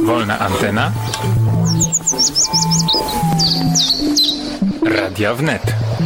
Wolna antena. Radia Wnet.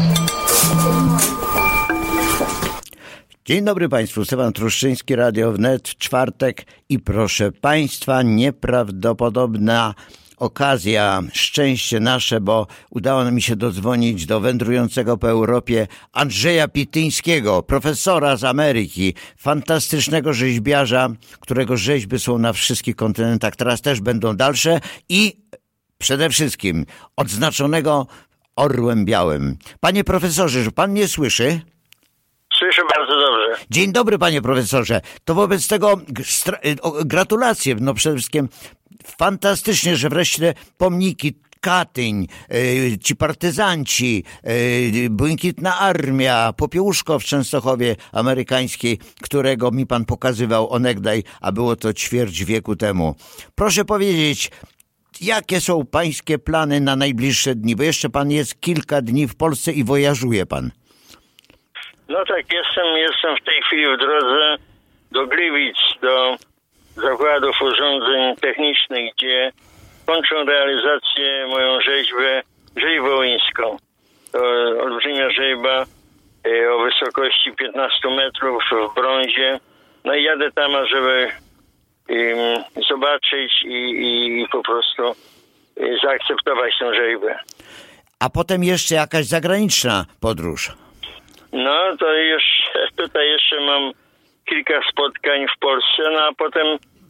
Dzień dobry Państwu, Stefan Truszczyński, Radio Wnet, czwartek i proszę Państwa, nieprawdopodobna okazja, szczęście nasze, bo udało mi się dodzwonić do wędrującego po Europie Andrzeja Pityńskiego, profesora z Ameryki, fantastycznego rzeźbiarza, którego rzeźby są na wszystkich kontynentach, teraz też będą dalsze i przede wszystkim odznaczonego orłem białym. Panie profesorze, że pan mnie słyszy? Słyszę bardzo dobrze. Dzień dobry, panie profesorze. To wobec tego gratulacje. No przede wszystkim fantastycznie, że wreszcie pomniki Katyń, ci partyzanci, Błękitna Armia, Popiełuszko w Częstochowie amerykańskiej, którego mi pan pokazywał onegdaj, a było to ćwierć wieku temu. Proszę powiedzieć, jakie są pańskie plany na najbliższe dni? Bo jeszcze pan jest kilka dni w Polsce i wojażuje pan. No tak, jestem w tej chwili w drodze do Gliwic, do zakładów urządzeń technicznych, gdzie kończą realizację moją rzeźbę wołyńską. To olbrzymia rzeźba o wysokości 15 metrów w brązie. No i jadę tam, żeby zobaczyć i po prostu zaakceptować tę rzeźbę. A potem jeszcze jakaś zagraniczna podróż. No to już tutaj jeszcze mam kilka spotkań w Polsce, no a potem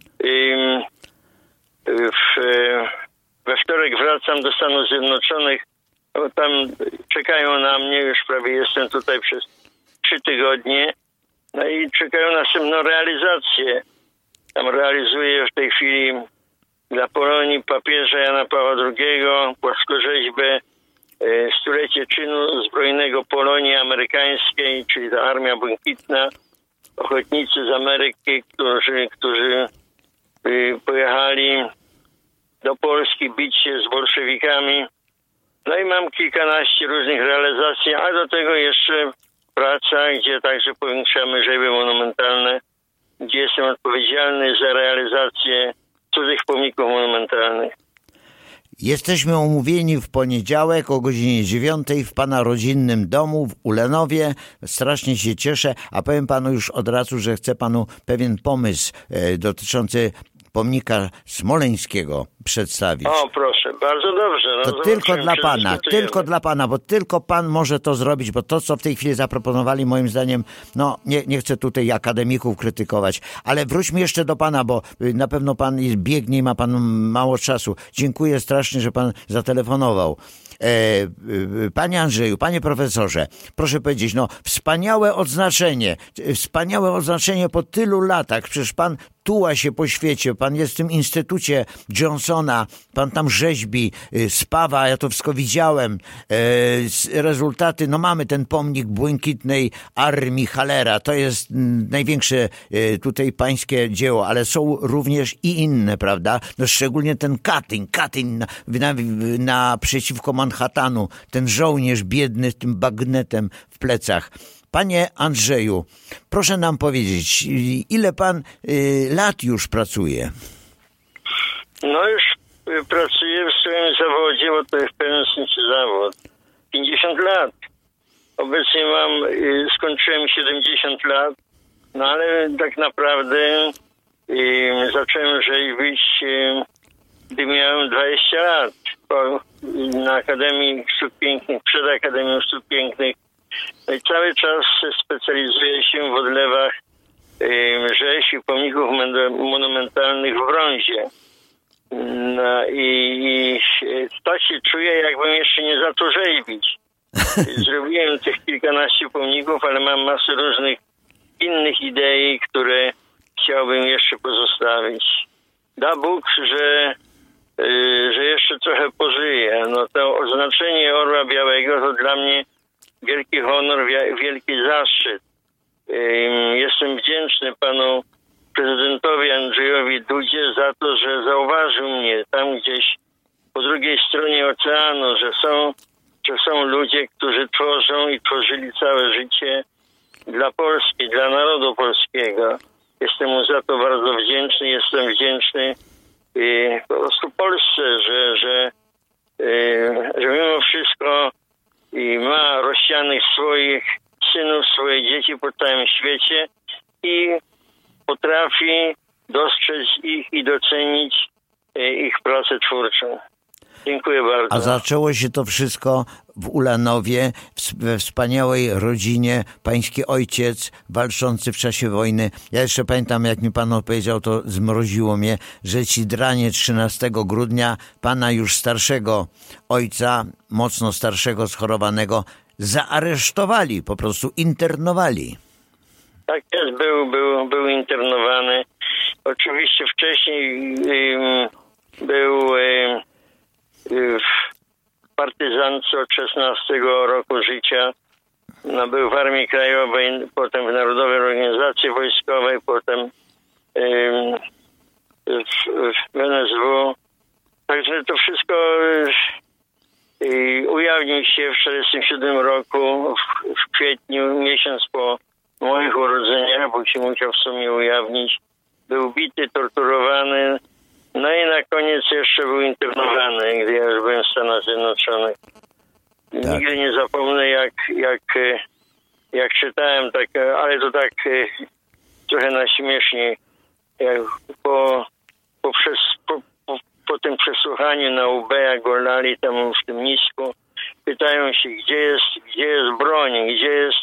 we wtorek wracam do Stanów Zjednoczonych. Bo tam czekają na mnie, już prawie jestem tutaj przez 3 tygodnie. No i czekają na następną realizację. Tam realizuję w tej chwili dla Polonii papieża Jana Pawła II płaskorzeźbę stulecie czynu zbrojnego Polonii amerykańskiej, czyli ta Armia Błękitna, ochotnicy z Ameryki, którzy pojechali do Polski bić się z bolszewikami. No i mam kilkanaście różnych realizacji, a do tego jeszcze praca, gdzie także powiększamy rzeźby monumentalne, gdzie jestem odpowiedzialny za realizację cudzych pomników monumentalnych. Jesteśmy umówieni w poniedziałek o godzinie 9:00 w pana rodzinnym domu w Ulenowie. Strasznie się cieszę, a powiem panu już od razu, że chcę panu pewien pomysł dotyczący pomnika smoleńskiego przedstawić. O, proszę, bardzo dobrze. No, to tylko dla pana, bo tylko pan może to zrobić, bo to, co w tej chwili zaproponowali, moim zdaniem, no nie chcę tutaj akademików krytykować, ale wróćmy jeszcze do pana, bo na pewno pan biegnie i ma pan mało czasu. Dziękuję strasznie, że pan zatelefonował. Panie Andrzeju, panie profesorze, proszę powiedzieć, no wspaniałe odznaczenie po tylu latach, przecież pan tuła się po świecie, pan jest w tym Instytucie Johnsona, pan tam rzeźbi, spawa, ja to wszystko widziałem, rezultaty, no mamy ten pomnik Błękitnej Armii Hallera, to jest największe tutaj pańskie dzieło, ale są również i inne, prawda? No szczególnie ten Katyń naprzeciwko Manhattanu, ten żołnierz biedny z tym bagnetem w plecach. Panie Andrzeju, proszę nam powiedzieć, ile pan lat już pracuje? No już pracuję w swoim zawodzie, bo to jest w pewnym sensie zawód. 50 lat. Obecnie skończyłem 70 lat, no ale tak naprawdę zacząłem rzeźbić, gdy miałem 20 lat. Na Akademii Sztuk Pięknych, przed Akademią Sztuk Pięknych. No i cały czas specjalizuję się w odlewach rzeźb i pomników monumentalnych w brązie. No i tak się czuję, jakbym jeszcze nie zaczął rzeźbić. Zrobiłem tych kilkanaście pomników, ale mam masę różnych innych idei, które chciałbym jeszcze pozostawić. Da Bóg, że jeszcze trochę pożyję. No to oznaczenie Orła Białego to dla mnie wielki honor, wielki zaszczyt. Jestem wdzięczny panu prezydentowi Andrzejowi Dudzie za to, że zauważył mnie tam gdzieś po drugiej stronie oceanu, że są ludzie, którzy tworzą i tworzyli całe życie dla Polski, dla narodu polskiego. Jestem mu za to bardzo wdzięczny. Jestem wdzięczny po prostu Polsce, że mimo wszystko ma rozsianych swoich synów, swoje dzieci po całym świecie i potrafi dostrzec ich i docenić ich pracę twórczą. Dziękuję bardzo. A zaczęło się to wszystko w Ulanowie, we wspaniałej rodzinie, pański ojciec walczący w czasie wojny. Ja jeszcze pamiętam, jak mi pan opowiedział, to zmroziło mnie, że ci dranie 13 grudnia pana już starszego ojca, mocno starszego, schorowanego, zaaresztowali, po prostu internowali. Tak jest, był internowany. Oczywiście wcześniej był w partyzance od 16 roku życia. Był w Armii Krajowej, potem w Narodowej Organizacji Wojskowej, potem w NSW. Także to wszystko ujawnił się w 1947 roku, w kwietniu, miesiąc po moich urodzeniach, bo się musiał w sumie ujawnić. Był bity, torturowany, no i na koniec jeszcze był internowany, gdy ja już byłem w Stanach Zjednoczonych. Tak. Nigdy nie zapomnę, jak czytałem, tak, ale to tak trochę na śmiesznie, jak po tym przesłuchaniu na UB, jak go lali tam w tym nisku, pytają się, gdzie jest broń, gdzie jest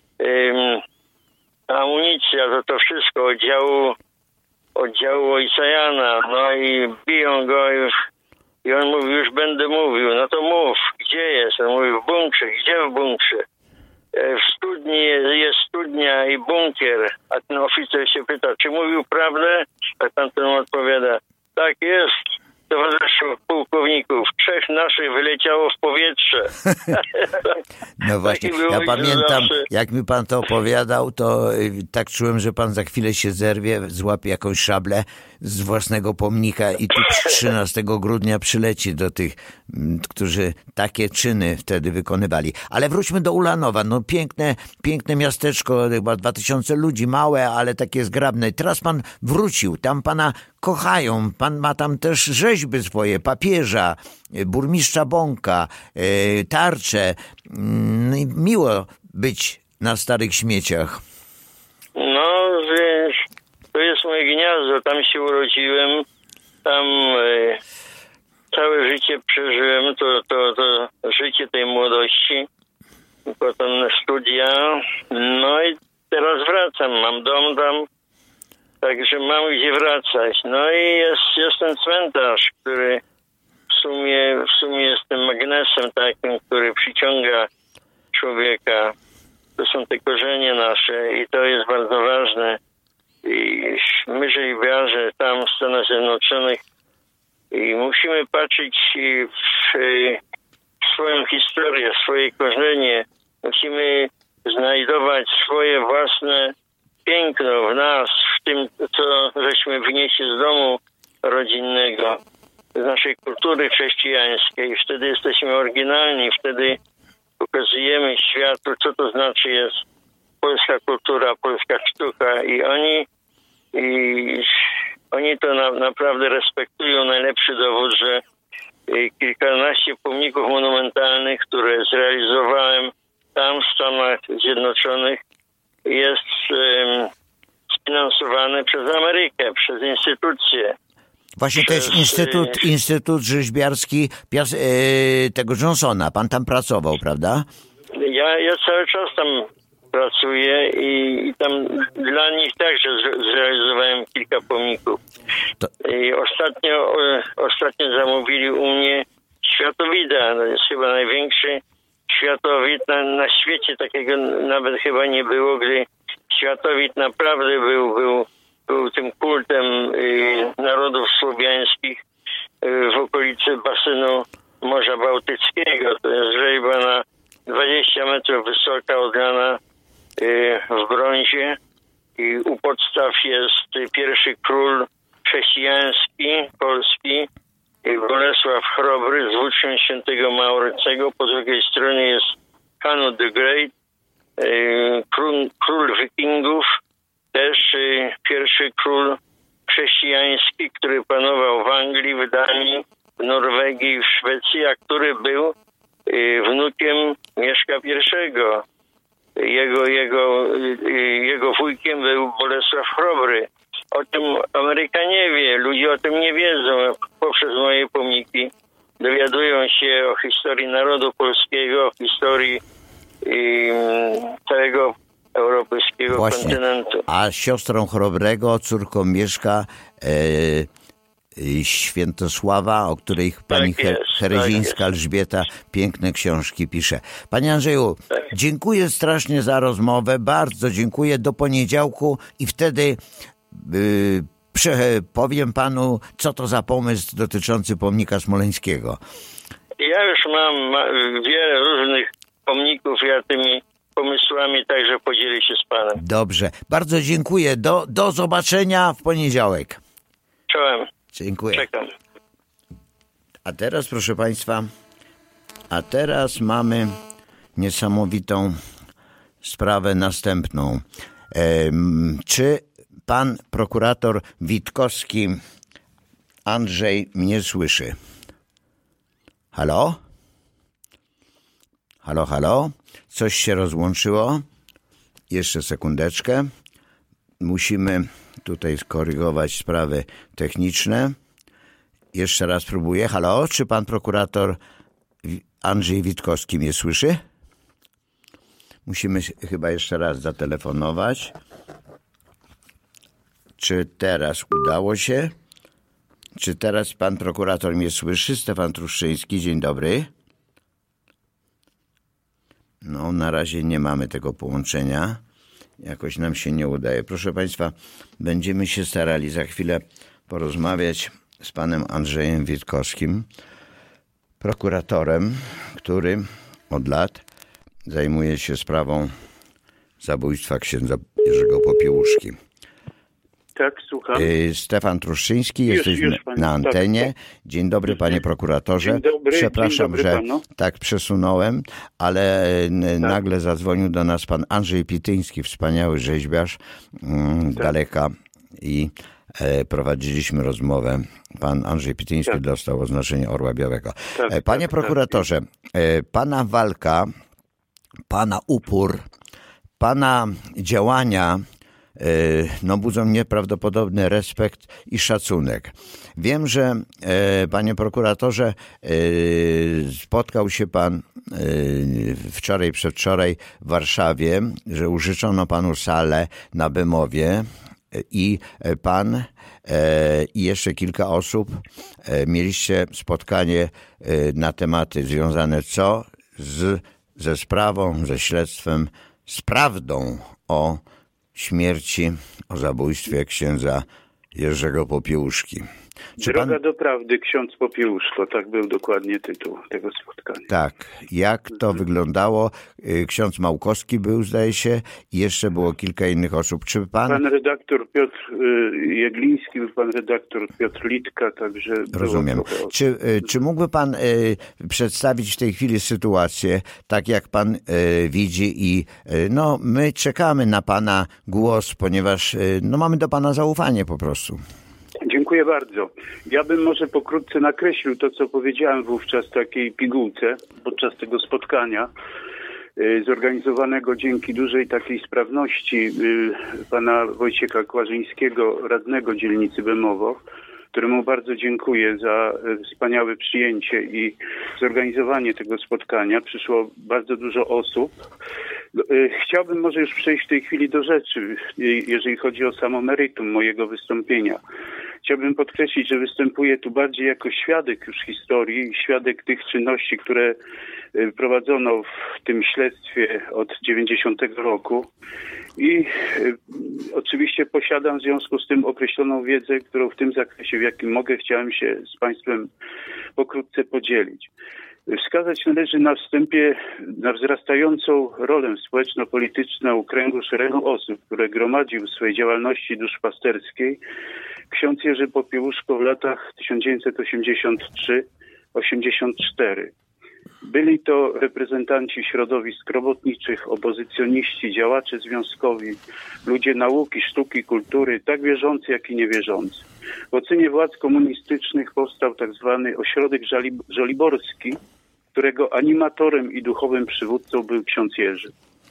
amunicja, to wszystko oddziału ojca Jana, no i biją go i on mówi, już będę mówił, no to mów, gdzie jest? On mówi, w bunkrze. Gdzie w bunkrze? W studni jest studnia i bunkier, a ten oficer się pyta, czy mówił prawdę? A tamten odpowiada, tak jest, towarzyszu pułkowników, 3 naszych wyleciało w powietrze. No właśnie, ja pamiętam, jak mi pan to opowiadał, to tak czułem, że pan za chwilę się zerwie, złapie jakąś szablę z własnego pomnika i tu 13 grudnia przyleci do tych, którzy takie czyny wtedy wykonywali. Ale wróćmy do Ulanowa. No piękne miasteczko, chyba 2000 ludzi, małe, ale takie zgrabne. Teraz pan wrócił, tam pana kochają, pan ma tam też rzeźby swoje, papieża, burmistrza Bąka, tarcze. Miło być na Starych Śmieciach. No, to jest moje gniazdo, tam się urodziłem, tam całe życie przeżyłem, to życie tej młodości, potem studia, no i teraz wracam, mam dom tam, także mam gdzie wracać. No i jest ten cmentarz, który w sumie jest tym magnesem takim, który przyciąga człowieka. To są te korzenie nasze i to jest bardzo ważne. I my, rzeźbiarze tam w Stanach Zjednoczonych, i musimy patrzeć w swoją historię, w swoje korzenie. Musimy znajdować swoje własne piękno w nas, w tym, co żeśmy wynieśli z domu rodzinnego, z naszej kultury chrześcijańskiej. Wtedy jesteśmy oryginalni, wtedy pokazujemy światu, co to znaczy jest polska kultura, polska sztuka i oni to naprawdę respektują. Najlepszy dowód, że kilkanaście pomników monumentalnych, które zrealizowałem tam w Stanach Zjednoczonych, jest sfinansowane przez Amerykę, przez instytucje. Właśnie to jest Instytut Rzeźbiarski tego Johnsona. Pan tam pracował, prawda? Ja cały czas tam pracuję i tam dla nich także zrealizowałem kilka pomników. I ostatnio zamówili u mnie światowida. To jest chyba największy światowid na świecie. Takiego nawet chyba nie było, gdy światowid naprawdę był tym kultem narodów słowiańskich w okolicy basenu Morza Bałtyckiego. To jest rzeźba na 20 metrów wysoka, odlana w brązie i u podstaw jest pierwszy król chrześcijański, polski, Bolesław Chrobry z włócznią świętego Maurycego. Po drugiej stronie jest Canute the Great, król wikingów, też pierwszy król chrześcijański, który panował w który był wnukiem Mieszka I. Jego wujkiem był Bolesław Chrobry. O tym Amerykanie wie, ludzie o tym nie wiedzą. Poprzez moje pomniki dowiadują się o historii narodu polskiego, o historii całego europejskiego kontynentu. A siostrą Chrobrego, córką Mieszka Świętosława, o której pani Herezińska Elżbieta piękne książki pisze. Panie Andrzeju, dziękuję strasznie za rozmowę, bardzo dziękuję. Do poniedziałku i wtedy powiem panu, co to za pomysł dotyczący pomnika smoleńskiego. Ja już mam wiele różnych pomników, ja tymi pomysłami także podzielę się z panem. Dobrze, bardzo dziękuję. Do zobaczenia w poniedziałek. Czołem. Dziękuję. Czekam. A teraz, proszę państwa, mamy niesamowitą sprawę następną. Czy pan prokurator Witkowski Andrzej mnie słyszy? Halo? Halo, halo? Coś się rozłączyło? Jeszcze sekundeczkę. Musimy tutaj skorygować sprawy techniczne. Jeszcze raz próbuję. Halo? Czy pan prokurator Andrzej Witkowski mnie słyszy? Musimy chyba jeszcze raz zatelefonować. Czy teraz udało się? Czy teraz pan prokurator mnie słyszy? Stefan Truszczyński, dzień dobry. No, na razie nie mamy tego połączenia. Jakoś nam się nie udaje. Proszę państwa, będziemy się starali za chwilę porozmawiać z panem Andrzejem Witkowskim, prokuratorem, który od lat zajmuje się sprawą zabójstwa księdza Jerzego Popiełuszki. Tak, słucham. Stefan Truszczyński, jesteśmy na antenie. Tak. Dzień dobry, panie prokuratorze. Dzień dobry, przepraszam, że panu. Tak przesunąłem, ale nagle zadzwonił do nas pan Andrzej Pityński, wspaniały rzeźbiarz daleka i prowadziliśmy rozmowę. Pan Andrzej Pityński dostał oznaczenie Orła Białego. Panie prokuratorze, pana walka, pana upór, pana działania budzą nieprawdopodobny respekt i szacunek. Wiem, że panie prokuratorze, spotkał się pan wczoraj, przedwczoraj w Warszawie, że użyczono panu salę na Bemowie i pan i jeszcze kilka osób mieliście spotkanie na tematy związane ze sprawą, ze śledztwem, z prawdą o śmierci, o zabójstwie księdza Jerzego Popiełuszki. Droga do prawdy, ksiądz Popiełuszko, tak był dokładnie tytuł tego spotkania. Tak, jak to wyglądało? Ksiądz Małkowski był, zdaje się, i jeszcze było kilka innych osób. Czy pan redaktor Piotr Jegliński, był pan redaktor Piotr Litka, także... Rozumiem. Czy mógłby pan przedstawić w tej chwili sytuację, tak jak pan widzi i my czekamy na pana głos, ponieważ mamy do pana zaufanie po prostu. Dziękuję bardzo. Ja bym może pokrótce nakreślił to, co powiedziałem wówczas w takiej pigułce podczas tego spotkania zorganizowanego dzięki dużej takiej sprawności pana Wojciecha Kłażyńskiego, radnego dzielnicy Bemowo, któremu bardzo dziękuję za wspaniałe przyjęcie i zorganizowanie tego spotkania. Przyszło bardzo dużo osób. Chciałbym może już przejść w tej chwili do rzeczy, jeżeli chodzi o samo meritum mojego wystąpienia. Chciałbym podkreślić, że występuję tu bardziej jako świadek już historii, świadek tych czynności, które prowadzono w tym śledztwie od 90 roku i oczywiście posiadam w związku z tym określoną wiedzę, którą w tym zakresie, w jakim mogę, chciałem się z państwem pokrótce podzielić. Wskazać należy na wstępie na wzrastającą rolę społeczno-polityczną kręgu szeregu osób, które gromadził w swojej działalności duszpasterskiej ksiądz Jerzy Popiełuszko w latach 1983-84. Byli to reprezentanci środowisk robotniczych, opozycjoniści, działacze związkowi, ludzie nauki, sztuki, kultury, tak wierzący, jak i niewierzący. W ocenie władz komunistycznych powstał tak zwany ośrodek żoliborski, którego animatorem i duchowym przywódcą był ksiądz Jerzy.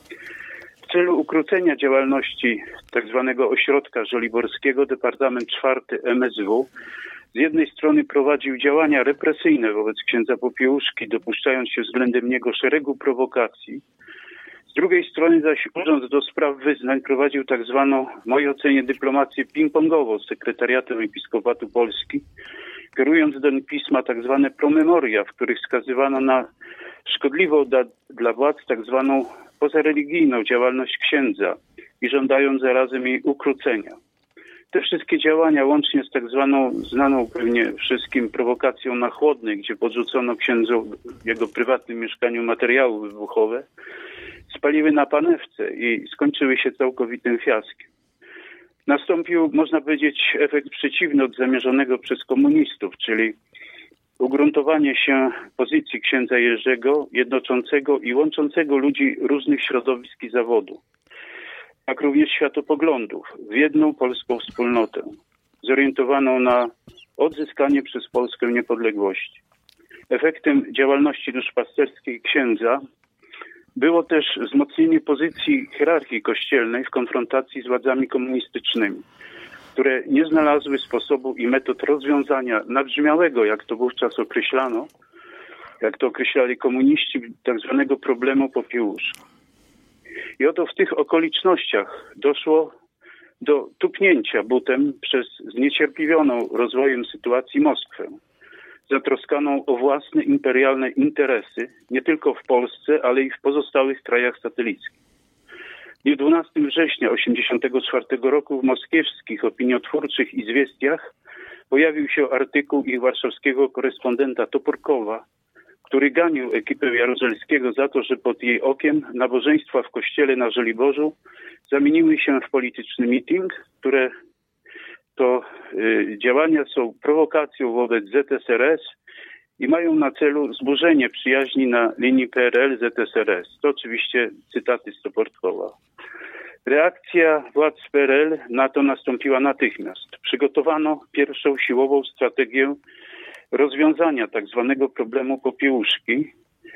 W celu ukrócenia działalności tzw. ośrodka żoliborskiego Departament IV MSW z jednej strony prowadził działania represyjne wobec księdza Popiełuszki, dopuszczając się względem niego szeregu prowokacji. Z drugiej strony zaś Urząd do Spraw Wyznań prowadził tak zwaną, w mojej ocenie, dyplomację ping-pongową z Sekretariatem Episkopatu Polski, kierując do pisma tak zwane promemoria, w których wskazywano na szkodliwą dla władz tak zwaną pozareligijną działalność księdza i żądając zarazem jej ukrócenia. Te wszystkie działania, łącznie z tak zwaną, znaną pewnie wszystkim prowokacją na Chłodnej, gdzie podrzucono księdzu w jego prywatnym mieszkaniu materiały wybuchowe, spaliły na panewce i skończyły się całkowitym fiaskiem. Nastąpił, można powiedzieć, efekt przeciwny od zamierzonego przez komunistów, czyli ugruntowanie się pozycji księdza Jerzego, jednoczącego i łączącego ludzi różnych środowisk i zawodu, jak również światopoglądów, w jedną polską wspólnotę, zorientowaną na odzyskanie przez Polskę niepodległości. Efektem działalności duszpasterskiej księdza było też wzmocnienie pozycji hierarchii kościelnej w konfrontacji z władzami komunistycznymi, które nie znalazły sposobu i metod rozwiązania nabrzmiałego, jak to wówczas określano, jak to określali komuniści, tak zwanego problemu Popiełuszki. I oto w tych okolicznościach doszło do tupnięcia butem przez zniecierpliwioną rozwojem sytuacji Moskwę, zatroskaną o własne imperialne interesy, nie tylko w Polsce, ale i w pozostałych krajach satelickich. W dniu 12 września 1984 roku w moskiewskich opiniotwórczych izwiestiach pojawił się artykuł ich warszawskiego korespondenta Toporkowa, który ganił ekipę Jaruzelskiego za to, że pod jej okiem nabożeństwa w kościele na Żoliborzu zamieniły się w polityczny meeting, które to działania są prowokacją wobec ZSRS i mają na celu zburzenie przyjaźni na linii PRL-ZSRS. To oczywiście cytaty z Toporkowa. Reakcja władz PRL na to nastąpiła natychmiast. Przygotowano pierwszą siłową strategię rozwiązania tak zwanego problemu Popiełuszki,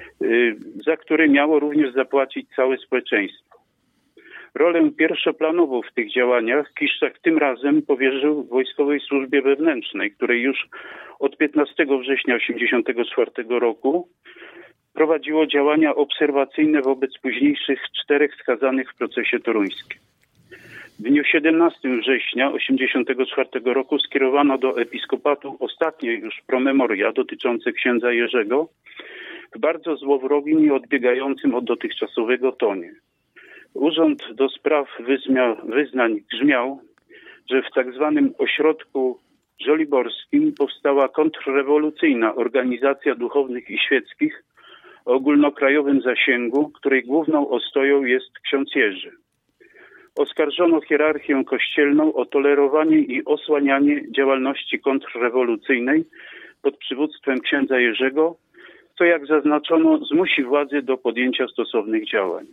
za który miało również zapłacić całe społeczeństwo. Rolę pierwszoplanową w tych działaniach Kiszczak tym razem powierzył Wojskowej Służbie Wewnętrznej, której już od 15 września 1984 roku prowadziło działania obserwacyjne wobec późniejszych 4 skazanych w procesie toruńskim. W dniu 17 września 1984 roku skierowano do Episkopatu ostatnie już promemoria dotyczące księdza Jerzego w bardzo złowrogim i odbiegającym od dotychczasowego tonie. Urząd do Spraw Wyznań grzmiał, że w tak zwanym ośrodku żoliborskim powstała kontrrewolucyjna organizacja duchownych i świeckich o ogólnokrajowym zasięgu, której główną ostoją jest ksiądz Jerzy. Oskarżono hierarchię kościelną o tolerowanie i osłanianie działalności kontrrewolucyjnej pod przywództwem księdza Jerzego, co jak zaznaczono zmusi władzy do podjęcia stosownych działań.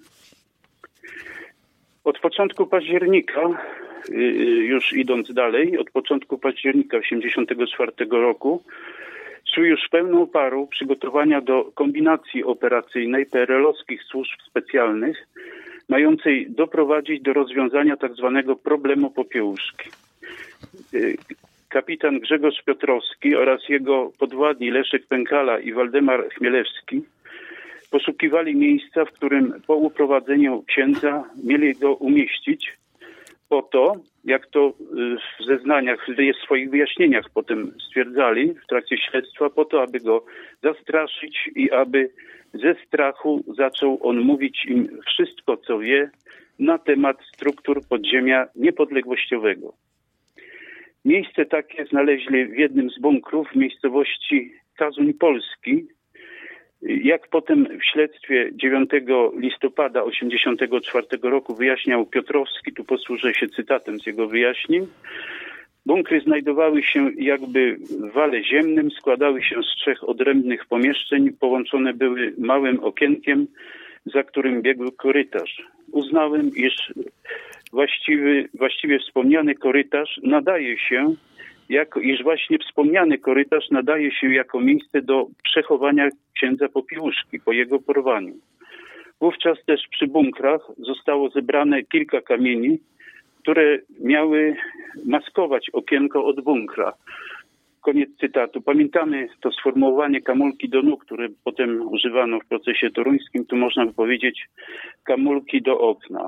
Od początku października, już idąc dalej, od początku października 1984 roku szły już pełną parą przygotowania do kombinacji operacyjnej PRL-owskich służb specjalnych, mającej doprowadzić do rozwiązania tak zwanego problemu Popiełuszki. Kapitan Grzegorz Piotrowski oraz jego podwładni Leszek Pękala i Waldemar Chmielewski poszukiwali miejsca, w którym po uprowadzeniu księdza mieli go umieścić po to, jak to w zeznaniach, w swoich wyjaśnieniach potem stwierdzali w trakcie śledztwa, po to, aby go zastraszyć i aby ze strachu zaczął on mówić im wszystko, co wie na temat struktur podziemia niepodległościowego. Miejsce takie znaleźli w jednym z bunkrów w miejscowości Kazuń Polski. Jak potem w śledztwie 9 listopada 1984 roku wyjaśniał Piotrowski, tu posłużę się cytatem z jego wyjaśnień, bunkry znajdowały się jakby w wale ziemnym, składały się z 3 odrębnych pomieszczeń, połączone były małym okienkiem, za którym biegł korytarz. Uznałem, iż właściwie wspomniany korytarz nadaje się iż właśnie wspomniany korytarz nadaje się jako miejsce do przechowania księdza Popiełuszki po jego porwaniu. Wówczas też przy bunkrach zostało zebrane kilka kamieni, które miały maskować okienko od bunkra. Koniec cytatu. Pamiętamy to sformułowanie kamulki do nóg, które potem używano w procesie toruńskim. Tu można by powiedzieć kamulki do okna.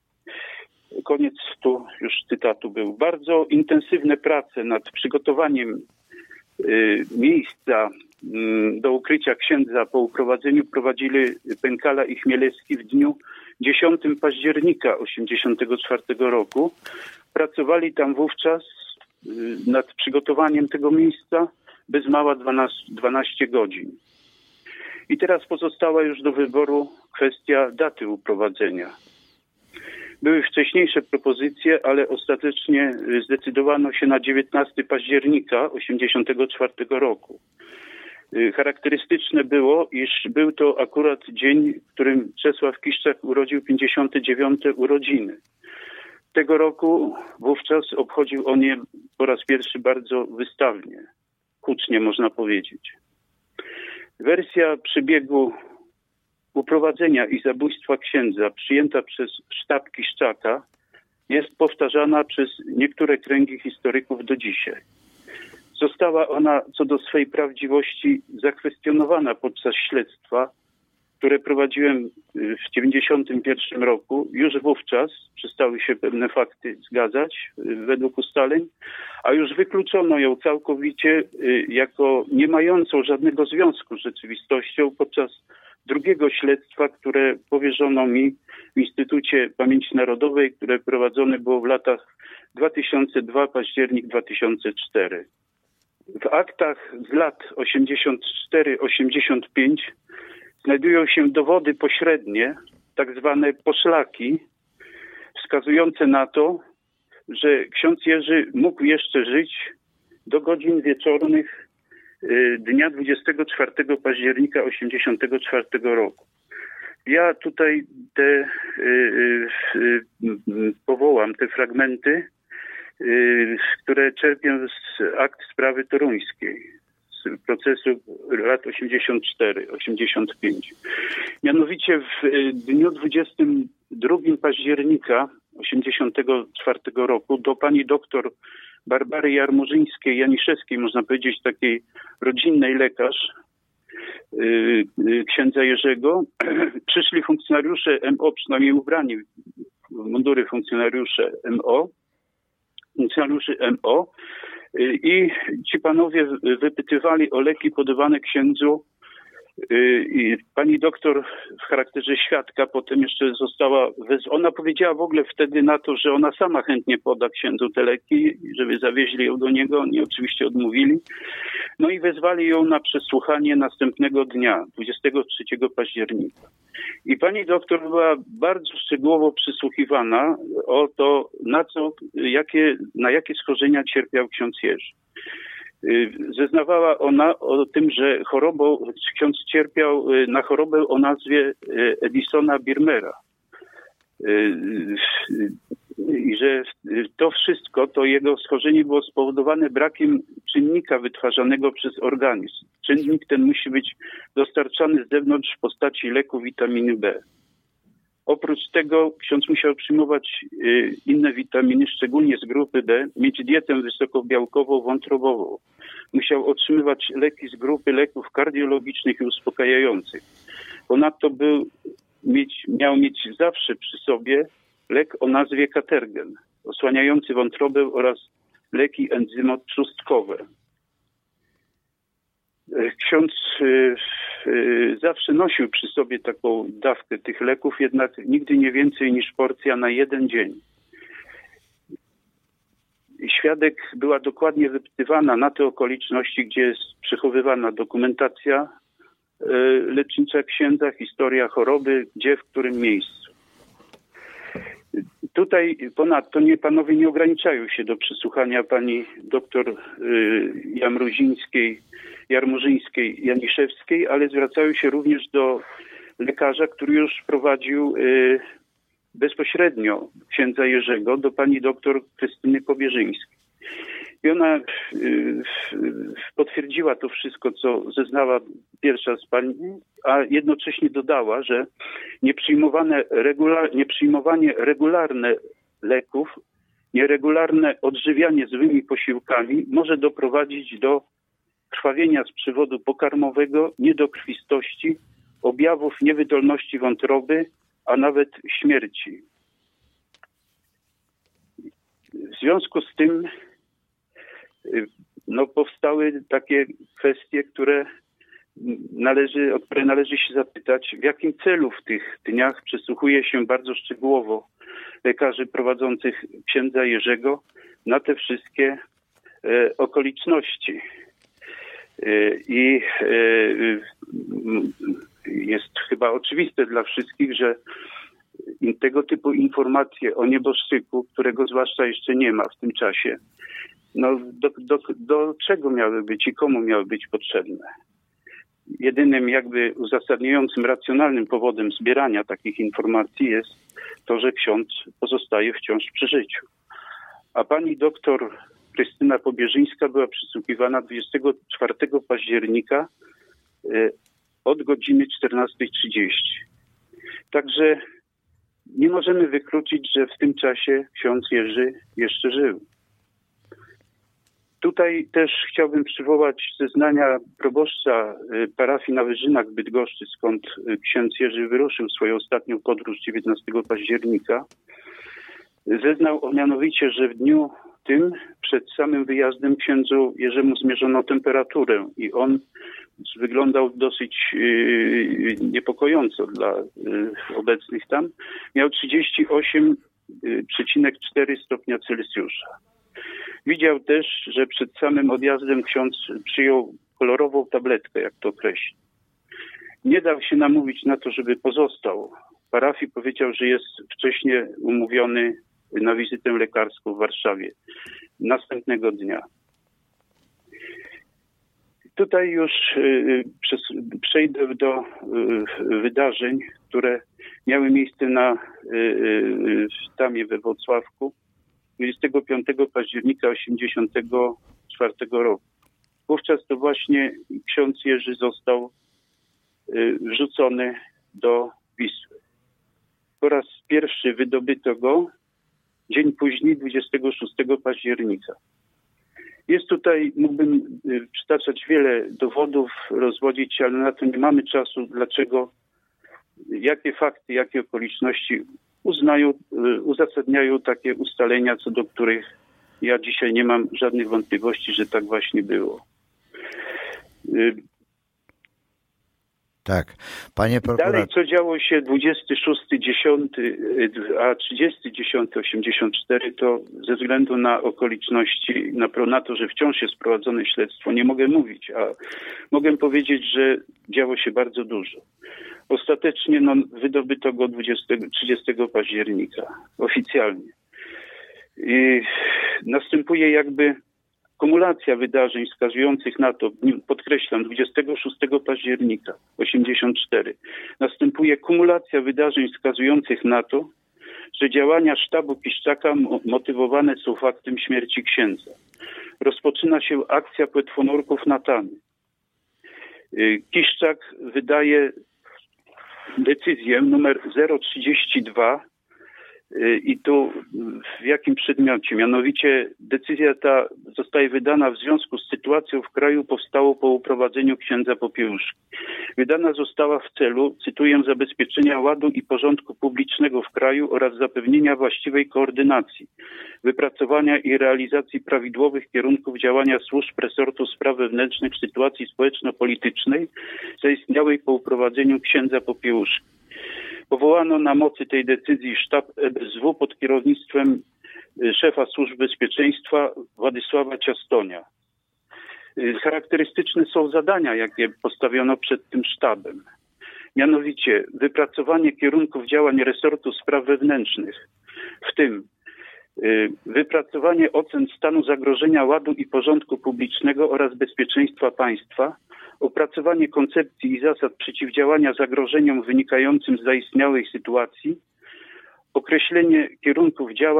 Koniec tu już cytatu był. Bardzo intensywne prace nad przygotowaniem miejsca do ukrycia księdza po uprowadzeniu prowadzili Pękala i Chmielewski w dniu 10 października 1984 roku. Pracowali tam wówczas nad przygotowaniem tego miejsca bez mała 12 godzin. I teraz pozostała już do wyboru kwestia daty uprowadzenia. Były wcześniejsze propozycje, ale ostatecznie zdecydowano się na 19 października 1984 roku. Charakterystyczne było, iż był to akurat dzień, w którym Czesław Kiszczak urodził 59. urodziny. Tego roku wówczas obchodził on je po raz pierwszy bardzo wystawnie, hucznie można powiedzieć. Wersja przebiegu uprowadzenia i zabójstwa księdza przyjęta przez sztab Kiszczaka jest powtarzana przez niektóre kręgi historyków do dzisiaj. Została ona co do swej prawdziwości zakwestionowana podczas śledztwa, które prowadziłem w 1991 roku. Już wówczas przestały się pewne fakty zgadzać według ustaleń, a już wykluczono ją całkowicie jako nie mającą żadnego związku z rzeczywistością podczas drugiego śledztwa, które powierzono mi w Instytucie Pamięci Narodowej, które prowadzone było w latach 2002, październik 2004. W aktach z lat 84-85 znajdują się dowody pośrednie, tak zwane poszlaki, wskazujące na to, że ksiądz Jerzy mógł jeszcze żyć do godzin wieczornych dnia 24 października 1984 roku. Ja tutaj powołam te fragmenty, które czerpię z akt sprawy toruńskiej, z procesu lat 84-85. Mianowicie w dniu 22 października 1984 roku do pani doktor Barbary Jarmurzyńskiej-Janiszewskiej, można powiedzieć takiej rodzinnej lekarz księdza Jerzego, przyszli funkcjonariusze MO, przynajmniej ubrani w mundury funkcjonariuszy MO i ci panowie wypytywali o leki podawane księdzu. I pani doktor w charakterze świadka potem jeszcze została ona powiedziała w ogóle wtedy na to, że ona sama chętnie poda księdzu te leki, żeby zawieźli ją do niego. Oni oczywiście odmówili. No i wezwali ją na przesłuchanie następnego dnia, 23 października. I pani doktor była bardzo szczegółowo przysłuchiwana o to, na jakie schorzenia cierpiał ksiądz Jerzy. Zeznawała ona o tym, że ksiądz cierpiał na chorobę o nazwie Edisona Birmera. I że to wszystko, to jego schorzenie było spowodowane brakiem czynnika wytwarzanego przez organizm. Czynnik ten musi być dostarczany z zewnątrz w postaci leku witaminy B. Oprócz tego ksiądz musiał przyjmować inne witaminy, szczególnie z grupy B, mieć dietę wysokobiałkową, wątrobową. Musiał otrzymywać leki z grupy leków kardiologicznych i uspokajających. Ponadto miał mieć zawsze przy sobie lek o nazwie Katergen, osłaniający wątrobę oraz leki enzymotrzustkowe. Ksiądz zawsze nosił przy sobie taką dawkę tych leków, jednak nigdy nie więcej niż porcja na jeden dzień. Świadek była dokładnie wypytywana na te okoliczności, gdzie jest przechowywana dokumentacja lecznicza księdza, historia choroby, gdzie, w którym miejscu. Tutaj ponadto panowie nie ograniczają się do przesłuchania pani doktor Jarmurzyńskiej-Janiszewskiej, ale zwracają się również do lekarza, który już prowadził bezpośrednio księdza Jerzego, do pani doktor Krystyny Pobierzyńskiej. I ona potwierdziła to wszystko, co zeznała pierwsza z pań, a jednocześnie dodała, że nieprzyjmowanie regularne leków, nieregularne odżywianie złymi posiłkami może doprowadzić do krwawienia z przewodu pokarmowego, niedokrwistości, objawów niewydolności wątroby, a nawet śmierci. W związku z tym powstały takie kwestie, o które należy się zapytać, w jakim celu w tych dniach przysłuchuje się bardzo szczegółowo lekarzy prowadzących księdza Jerzego na te wszystkie okoliczności. I jest chyba oczywiste dla wszystkich, że tego typu informacje o nieboszczyku, którego zwłaszcza jeszcze nie ma w tym czasie, do czego miały być i komu miały być potrzebne? Jedynym jakby uzasadniającym, racjonalnym powodem zbierania takich informacji jest to, że ksiądz pozostaje wciąż przy życiu. A pani doktor Krystyna Pobierzyńska była przysłuchiwana 24 października od godziny 14:30. Także nie możemy wykluczyć, że w tym czasie ksiądz Jerzy jeszcze żył. Tutaj też chciałbym przywołać zeznania proboszcza parafii na Wyżynach w Bydgoszczy, skąd ksiądz Jerzy wyruszył swoją ostatnią podróż 19 października. Zeznał on mianowicie, że w dniu tym przed samym wyjazdem księdzu Jerzemu zmierzono temperaturę i on wyglądał dosyć niepokojąco dla obecnych tam. Miał 38,4 stopnia Celsjusza. Widział też, że przed samym odjazdem ksiądz przyjął kolorową tabletkę, jak to określi. Nie dał się namówić na to, żeby pozostał. Parafii powiedział, że jest wcześniej umówiony na wizytę lekarską w Warszawie następnego dnia. Tutaj już przejdę do wydarzeń, które miały miejsce w Tamie we Włocławku 25 października 1984 roku. Wówczas to właśnie ksiądz Jerzy został wrzucony do Wisły. Po raz pierwszy wydobyto go dzień później, 26 października. Jest tutaj, mógłbym przytaczać wiele dowodów, rozwodzić się, ale na to nie mamy czasu. Dlaczego, jakie fakty, jakie okoliczności uzasadniają takie ustalenia, co do których ja dzisiaj nie mam żadnych wątpliwości, że tak właśnie było. Tak. Panie prokurator. Dalej, co działo się 26.10, a 30.10.84, to ze względu na okoliczności, na to, że wciąż jest prowadzone śledztwo, nie mogę mówić, a mogę powiedzieć, że działo się bardzo dużo. Ostatecznie wydobyto go 30 października oficjalnie. I następuje jakby kumulacja wydarzeń wskazujących na to, podkreślam, 26 października 1984, następuje kumulacja wydarzeń wskazujących na to, że działania sztabu Kiszczaka motywowane są faktem śmierci księdza. Rozpoczyna się akcja płetwonurków na Tamie. Kiszczak wydaje decyzję numer 032 i tu w jakim przedmiocie? Mianowicie decyzja ta zostaje wydana w związku z sytuacją w kraju powstałą po uprowadzeniu księdza Popiełuszki. Wydana została w celu, cytuję, zabezpieczenia ładu i porządku publicznego w kraju oraz zapewnienia właściwej koordynacji, wypracowania i realizacji prawidłowych kierunków działania służb resortu spraw wewnętrznych w sytuacji społeczno-politycznej zaistniałej po uprowadzeniu księdza Popiełuszki. Powołano na mocy tej decyzji sztab EBSW pod kierownictwem szefa Służb Bezpieczeństwa Władysława Ciastonia. Charakterystyczne są zadania, jakie postawiono przed tym sztabem. Mianowicie wypracowanie kierunków działań resortu spraw wewnętrznych, w tym wypracowanie ocen stanu zagrożenia ładu i porządku publicznego oraz bezpieczeństwa państwa, opracowanie koncepcji i zasad przeciwdziałania zagrożeniom wynikającym z zaistniałej sytuacji, określenie kierunków działań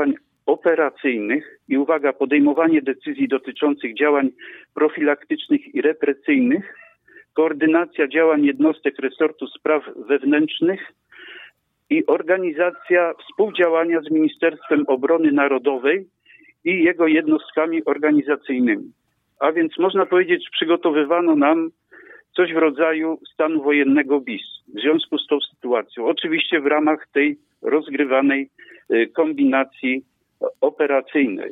operacyjnych i uwaga, podejmowanie decyzji dotyczących działań profilaktycznych i represyjnych, koordynacja działań jednostek resortu spraw wewnętrznych i organizacja współdziałania z Ministerstwem Obrony Narodowej i jego jednostkami organizacyjnymi. A więc można powiedzieć, przygotowywano nam coś w rodzaju stanu wojennego bis w związku z tą sytuacją. Oczywiście w ramach tej rozgrywanej kombinacji operacyjnej.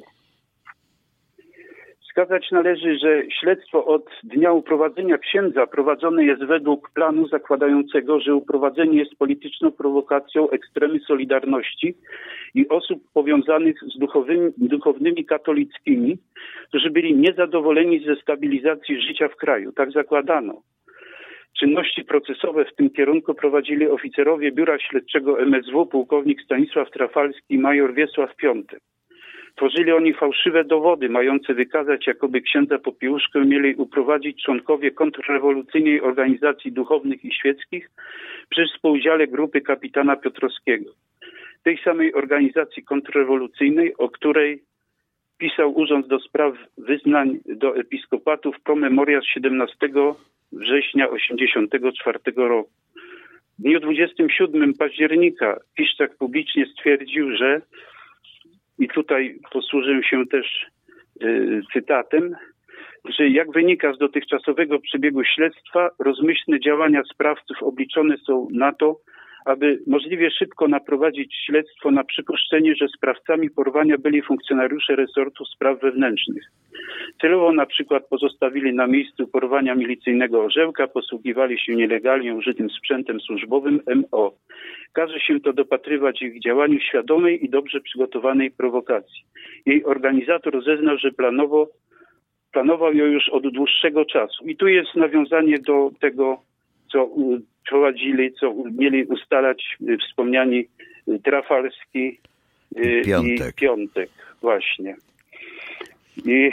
Wskazać należy, że śledztwo od dnia uprowadzenia księdza prowadzone jest według planu zakładającego, że uprowadzenie jest polityczną prowokacją ekstremy Solidarności i osób powiązanych z duchownymi katolickimi, którzy byli niezadowoleni ze stabilizacji życia w kraju. Tak zakładano. Czynności procesowe w tym kierunku prowadzili oficerowie Biura Śledczego MSW, pułkownik Stanisław Trafalski i major Wiesław Piątek. Tworzyli oni fałszywe dowody mające wykazać, jakoby księdza Popiełuszkę mieli uprowadzić członkowie kontrrewolucyjnej organizacji duchownych i świeckich przy współudziale grupy kapitana Piotrowskiego. Tej samej organizacji kontrrewolucyjnej, o której pisał Urząd do Spraw Wyznań do Episkopatów promemoria z 17 września 1984 roku. W dniu 27 października Kiszczak publicznie stwierdził, że, i tutaj posłużę się też cytatem, że jak wynika z dotychczasowego przebiegu śledztwa, rozmyślne działania sprawców obliczone są na to, aby możliwie szybko naprowadzić śledztwo na przypuszczenie, że sprawcami porwania byli funkcjonariusze resortu spraw wewnętrznych. Celowo na przykład pozostawili na miejscu porwania milicyjnego orzełka, posługiwali się nielegalnie użytym sprzętem służbowym MO. Każe się to dopatrywać ich działaniu świadomej i dobrze przygotowanej prowokacji. Jej organizator zeznał, że planował ją już od dłuższego czasu. I tu jest nawiązanie do tego, co prowadzili, co mieli ustalać wspomniani Trafalski i Piątek. Właśnie. I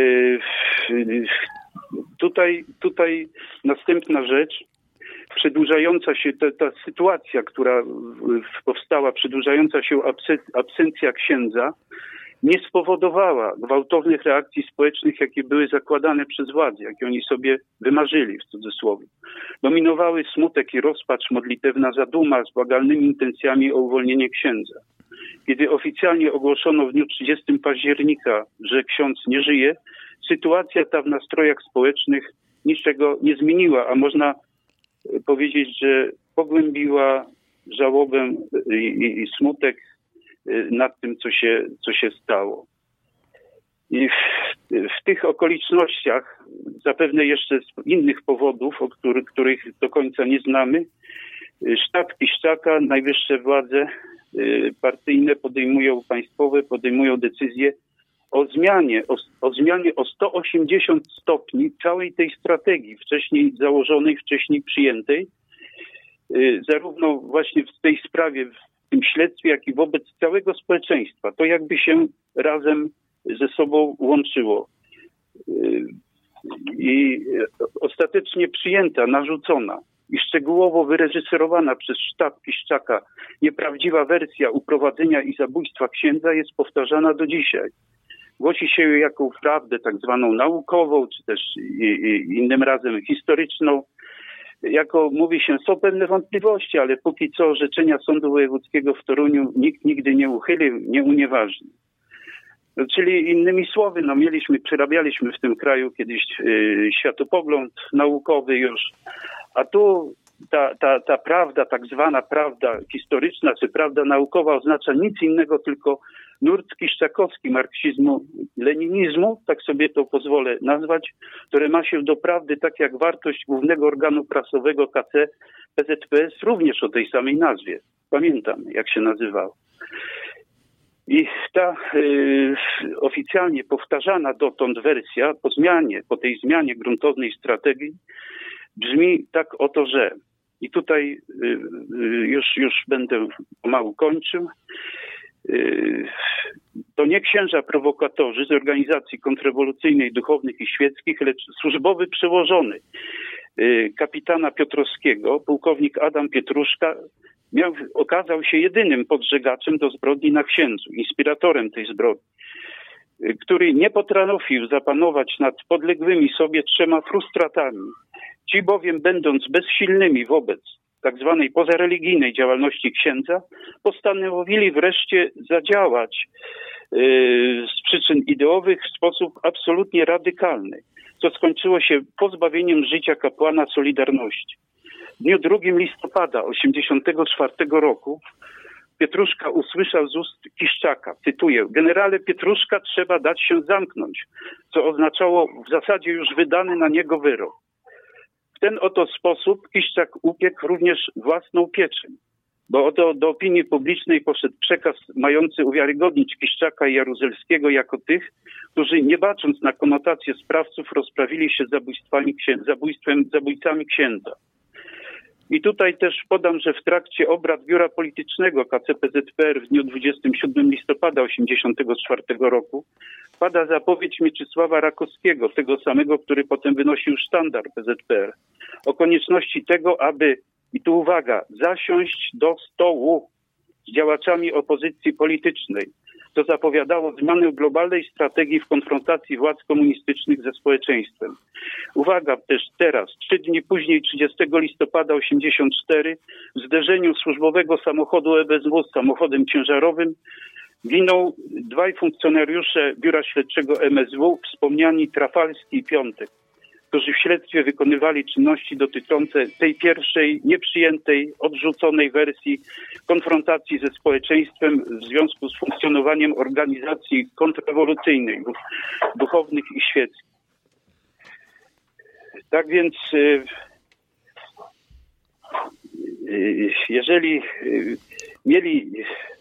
tutaj następna rzecz, przedłużająca się ta sytuacja, która powstała, przedłużająca się absencja księdza, nie spowodowała gwałtownych reakcji społecznych, jakie były zakładane przez władze, jakie oni sobie wymarzyli, w cudzysłowie. Dominowały smutek i rozpacz, modlitewna zaduma z błagalnymi intencjami o uwolnienie księdza. Kiedy oficjalnie ogłoszono w dniu 30 października, że ksiądz nie żyje, sytuacja ta w nastrojach społecznych niczego nie zmieniła, a można powiedzieć, że pogłębiła żałobę i smutek nad tym, co się stało. I w tych okolicznościach, zapewne jeszcze z innych powodów, o których do końca nie znamy, sztab Kiszczaka, najwyższe władze partyjne państwowe podejmują decyzję o zmianie o 180 stopni całej tej strategii wcześniej założonej, wcześniej przyjętej, zarówno właśnie w tej sprawie, w tym śledztwie, jak i wobec całego społeczeństwa. To jakby się razem ze sobą łączyło. I ostatecznie przyjęta, narzucona i szczegółowo wyreżyserowana przez sztab Kiszczaka nieprawdziwa wersja uprowadzenia i zabójstwa księdza jest powtarzana do dzisiaj. Głosi się ją jako prawdę tak zwaną naukową, czy też innym razem historyczną. Jako mówi się, są pewne wątpliwości, ale póki co orzeczenia Sądu Wojewódzkiego w Toruniu nikt nigdy nie uchylił, nie unieważnił. Czyli innymi słowy, przerabialiśmy w tym kraju kiedyś światopogląd naukowy już, a tu ta prawda, tak zwana prawda historyczna czy prawda naukowa oznacza nic innego, tylko nurt kiszczakowski marksizmu, leninizmu, tak sobie to pozwolę nazwać, które ma się do prawdy, tak jak wartość głównego organu prasowego KC PZPS, również o tej samej nazwie. Pamiętam, jak się nazywał. I ta oficjalnie powtarzana dotąd wersja po tej zmianie gruntownej strategii brzmi tak oto, że i tutaj już będę pomału kończył. To nie księża prowokatorzy z organizacji kontrrewolucyjnej, duchownych i świeckich, lecz służbowy przełożony kapitana Piotrowskiego, pułkownik Adam Pietruszka, okazał się jedynym podżegaczem do zbrodni na księdzu, inspiratorem tej zbrodni, który nie potrafił zapanować nad podległymi sobie 3 frustratami. Ci bowiem, będąc bezsilnymi wobec tak zwanej pozareligijnej działalności księdza, postanowili wreszcie zadziałać z przyczyn ideowych w sposób absolutnie radykalny, co skończyło się pozbawieniem życia kapłana Solidarności. W dniu 2 listopada 1984 roku Pietruszka usłyszał z ust Kiszczaka, cytuję: generale Pietruszka, trzeba dać się zamknąć, co oznaczało w zasadzie już wydany na niego wyrok. W ten oto sposób Kiszczak upiekł również własną pieczeń, bo oto do opinii publicznej poszedł przekaz mający uwiarygodnić Kiszczaka i Jaruzelskiego jako tych, którzy nie bacząc na konotacje sprawców rozprawili się zabójcami księdza. I tutaj też podam, że w trakcie obrad Biura Politycznego KCPZPR w dniu 27 listopada 1984 roku pada zapowiedź Mieczysława Rakowskiego, tego samego, który potem wynosił sztandar PZPR, o konieczności tego, aby, i tu uwaga, zasiąść do stołu z działaczami opozycji politycznej. To zapowiadało zmianę globalnej strategii w konfrontacji władz komunistycznych ze społeczeństwem. Uwaga też teraz, 3 dni później, 30 listopada 1984, w zderzeniu służbowego samochodu EBSW z samochodem ciężarowym giną 2 funkcjonariusze Biura Śledczego MSW, wspomniani Trafalski i Piątek, którzy w śledztwie wykonywali czynności dotyczące tej pierwszej, nieprzyjętej, odrzuconej wersji konfrontacji ze społeczeństwem w związku z funkcjonowaniem organizacji kontrrewolucyjnych, duchownych i świeckich. Tak więc, jeżeli mieli...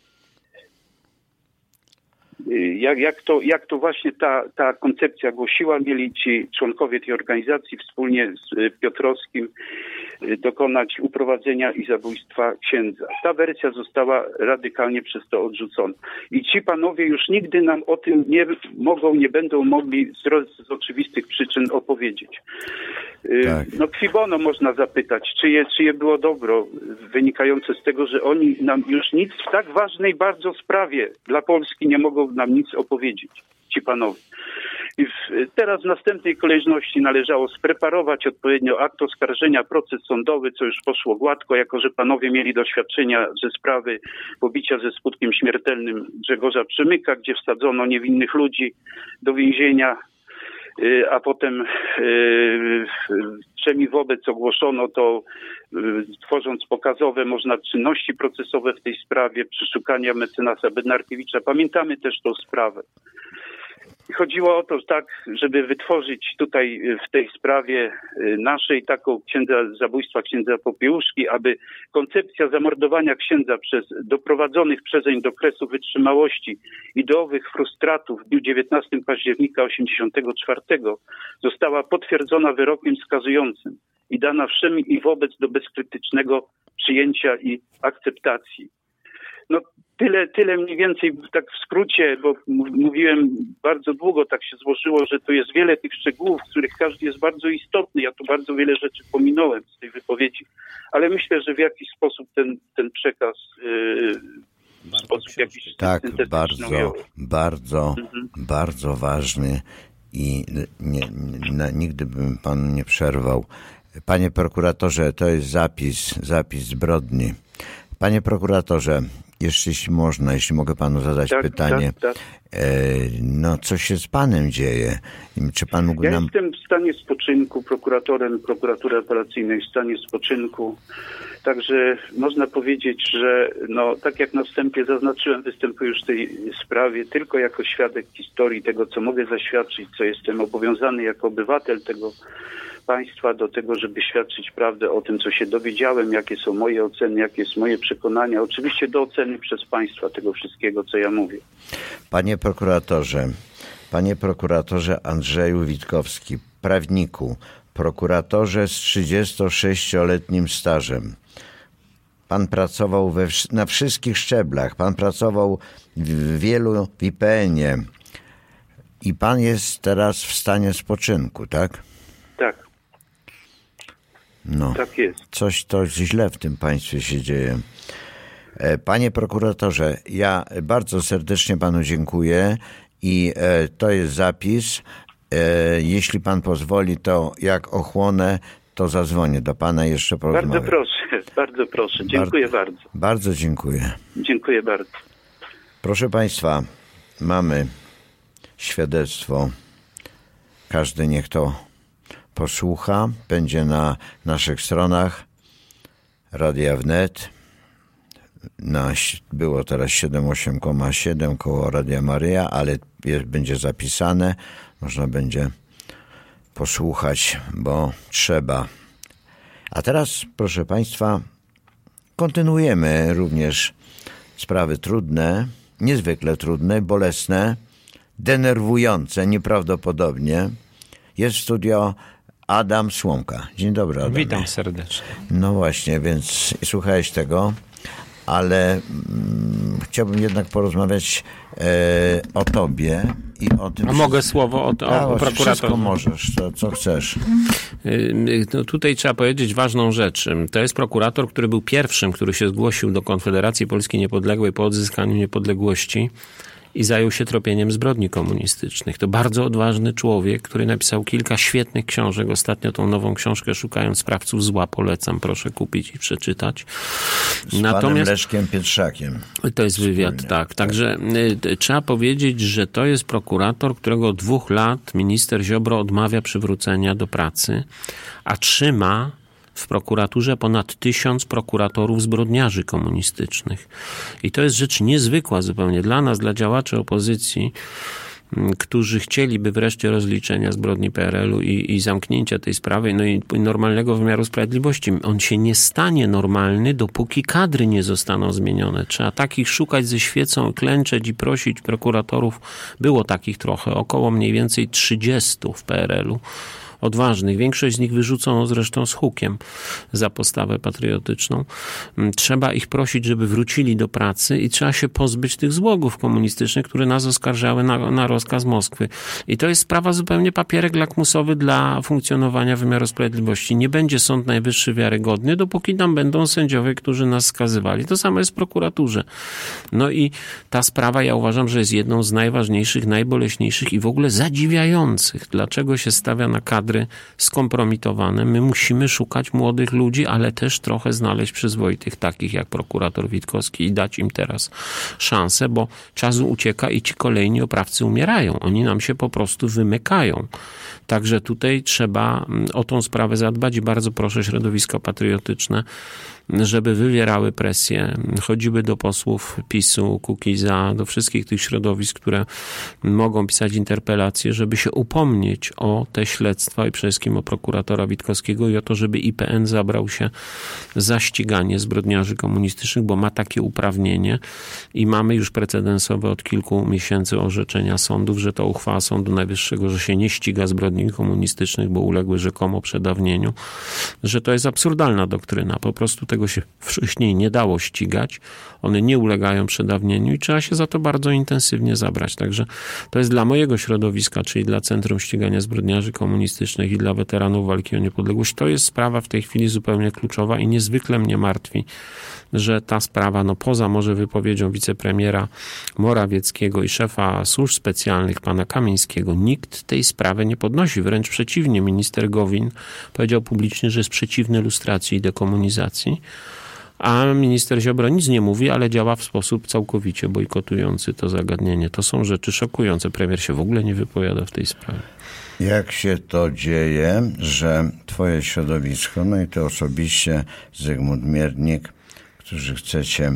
Jak to właśnie ta koncepcja głosiła, mieli ci członkowie tej organizacji wspólnie z Piotrowskim dokonać uprowadzenia i zabójstwa księdza. Ta wersja została radykalnie przez to odrzucona. I ci panowie już nigdy nam o tym nie będą mogli z oczywistych przyczyn opowiedzieć. Tak. No qui bono można zapytać, czyje było dobro wynikające z tego, że oni nam już nic w tak ważnej bardzo sprawie dla Polski nie mogą nam nic opowiedzieć, ci panowie. I teraz w następnej kolejności należało spreparować odpowiednio akt oskarżenia, proces sądowy, co już poszło gładko, jako że panowie mieli doświadczenia ze sprawy pobicia ze skutkiem śmiertelnym Grzegorza Przemyka, gdzie wsadzono niewinnych ludzi do więzienia, a potem wszemi wobec ogłoszono to, tworząc pokazowe czynności procesowe w tej sprawie, przeszukania mecenasa Bednarkiewicza. Pamiętamy też tą sprawę. Chodziło o to, tak, żeby wytworzyć tutaj w tej sprawie naszej taką zabójstwa księdza Popiełuszki, aby koncepcja zamordowania księdza przez doprowadzonych przezeń do kresu wytrzymałości ideowych frustratów w dniu 19 października 1984 została potwierdzona wyrokiem skazującym i dana wszem i wobec do bezkrytycznego przyjęcia i akceptacji. No tyle mniej więcej tak w skrócie, bo mówiłem bardzo długo, tak się złożyło, że to jest wiele tych szczegółów, z których każdy jest bardzo istotny. Ja tu bardzo wiele rzeczy pominąłem z tej wypowiedzi, ale myślę, że w jakiś sposób ten przekaz w sposób jakiś tak, bardzo ważny i nigdy bym panu nie przerwał. Panie prokuratorze, to jest zapis zbrodni. Panie prokuratorze, jeszcze jeśli można, jeśli mogę panu zadać pytanie, tak. No co się z panem dzieje? Czy pan mógłby Ja jestem w stanie spoczynku, prokuratorem prokuratury apelacyjnej w stanie spoczynku, także można powiedzieć, że tak jak na wstępie zaznaczyłem, występuję już w tej sprawie tylko jako świadek historii tego, co mogę zaświadczyć, co jestem obowiązany jako obywatel tego państwa do tego, żeby świadczyć prawdę o tym, co się dowiedziałem, jakie są moje oceny, jakie jest moje przekonania. Oczywiście do oceny przez państwa tego wszystkiego, co ja mówię. Panie prokuratorze Andrzeju Witkowski, prawniku, prokuratorze z 36-letnim stażem. Pan pracował na wszystkich szczeblach. Pan pracował w IPN-ie i pan jest teraz w stanie spoczynku, tak? Tak. No, Tak jest. coś to źle w tym państwie się dzieje. Panie prokuratorze, ja bardzo serdecznie panu dziękuję i to jest zapis. Jeśli pan pozwoli, to jak ochłonę, to zadzwonię do pana jeszcze porozmawiać. Bardzo proszę. Dziękuję bardzo. Bardzo dziękuję. Dziękuję bardzo. Proszę państwa, mamy świadectwo. Każdy niech to posłucha. Będzie na naszych stronach Radia Wnet. Było teraz 78,7 koło Radia Maryja, ale będzie zapisane. Można będzie posłuchać, bo trzeba. A teraz, proszę państwa, kontynuujemy również sprawy trudne, niezwykle trudne, bolesne, denerwujące nieprawdopodobnie. Jest w studio Adam Słomka. Dzień dobry, Adamie. Witam serdecznie. No właśnie, więc słuchałeś tego, ale chciałbym jednak porozmawiać o tobie i o tym... A mogę słowo o prokuratorze? Wszystko możesz, to co chcesz. No tutaj trzeba powiedzieć ważną rzecz. To jest prokurator, który był pierwszym, który się zgłosił do Konfederacji Polski Niepodległej po odzyskaniu niepodległości i zajął się tropieniem zbrodni komunistycznych. To bardzo odważny człowiek, który napisał kilka świetnych książek. Ostatnio tą nową książkę Szukając sprawców zła polecam. Proszę kupić i przeczytać. Z panem Leszkiem Pietrzakiem. To jest wywiad, tak. Także trzeba powiedzieć, że to jest prokurator, którego od 2 lat minister Ziobro odmawia przywrócenia do pracy, a trzyma w prokuraturze ponad 1000 prokuratorów zbrodniarzy komunistycznych. I to jest rzecz niezwykła zupełnie dla nas, dla działaczy opozycji, którzy chcieliby wreszcie rozliczenia zbrodni PRL-u i zamknięcia tej sprawy, no i normalnego wymiaru sprawiedliwości. On się nie stanie normalny, dopóki kadry nie zostaną zmienione. Trzeba takich szukać ze świecą, klęczeć i prosić prokuratorów. Było takich trochę, około mniej więcej 30 w PRL-u. Odważnych. Większość z nich wyrzucono zresztą z hukiem za postawę patriotyczną. Trzeba ich prosić, żeby wrócili do pracy i trzeba się pozbyć tych złogów komunistycznych, które nas oskarżały na rozkaz Moskwy. I to jest sprawa zupełnie papierek lakmusowy dla funkcjonowania wymiaru sprawiedliwości. Nie będzie Sąd Najwyższy wiarygodny, dopóki tam będą sędziowie, którzy nas skazywali. To samo jest w prokuraturze. No i ta sprawa, ja uważam, że jest jedną z najważniejszych, najboleśniejszych i w ogóle zadziwiających. Dlaczego się stawia na kadry skompromitowane. My musimy szukać młodych ludzi, ale też trochę znaleźć przyzwoitych, takich jak prokurator Witkowski i dać im teraz szansę, bo czas ucieka i ci kolejni oprawcy umierają. Oni nam się po prostu wymykają. Także tutaj trzeba o tą sprawę zadbać i bardzo proszę środowiska patriotyczne, żeby wywierały presję, chodziły do posłów PiS-u, Kukiza, do wszystkich tych środowisk, które mogą pisać interpelacje, żeby się upomnieć o te śledztwa i przede wszystkim o prokuratora Witkowskiego i o to, żeby IPN zabrał się za ściganie zbrodniarzy komunistycznych, bo ma takie uprawnienie i mamy już precedensowe od kilku miesięcy orzeczenia sądów, że to uchwała Sądu Najwyższego, że się nie ściga zbrodni komunistycznych, bo uległy rzekomo przedawnieniu, że to jest absurdalna doktryna. Po prostu tego się wcześniej nie dało ścigać. One nie ulegają przedawnieniu i trzeba się za to bardzo intensywnie zabrać. Także to jest dla mojego środowiska, czyli dla Centrum Ścigania Zbrodniarzy Komunistycznych i dla weteranów walki o niepodległość, to jest sprawa w tej chwili zupełnie kluczowa i niezwykle mnie martwi, że ta sprawa, no poza może wypowiedzią wicepremiera Morawieckiego i szefa służb specjalnych pana Kamińskiego, nikt tej sprawy nie podnosi. Wręcz przeciwnie, minister Gowin powiedział publicznie, że jest przeciwny lustracji i dekomunizacji, a minister Ziobro nic nie mówi, ale działa w sposób całkowicie bojkotujący to zagadnienie. To są rzeczy szokujące. Premier się w ogóle nie wypowiada w tej sprawie. Jak się to dzieje, że twoje środowisko, no i ty osobiście, Zygmunt Miernik, którzy chcecie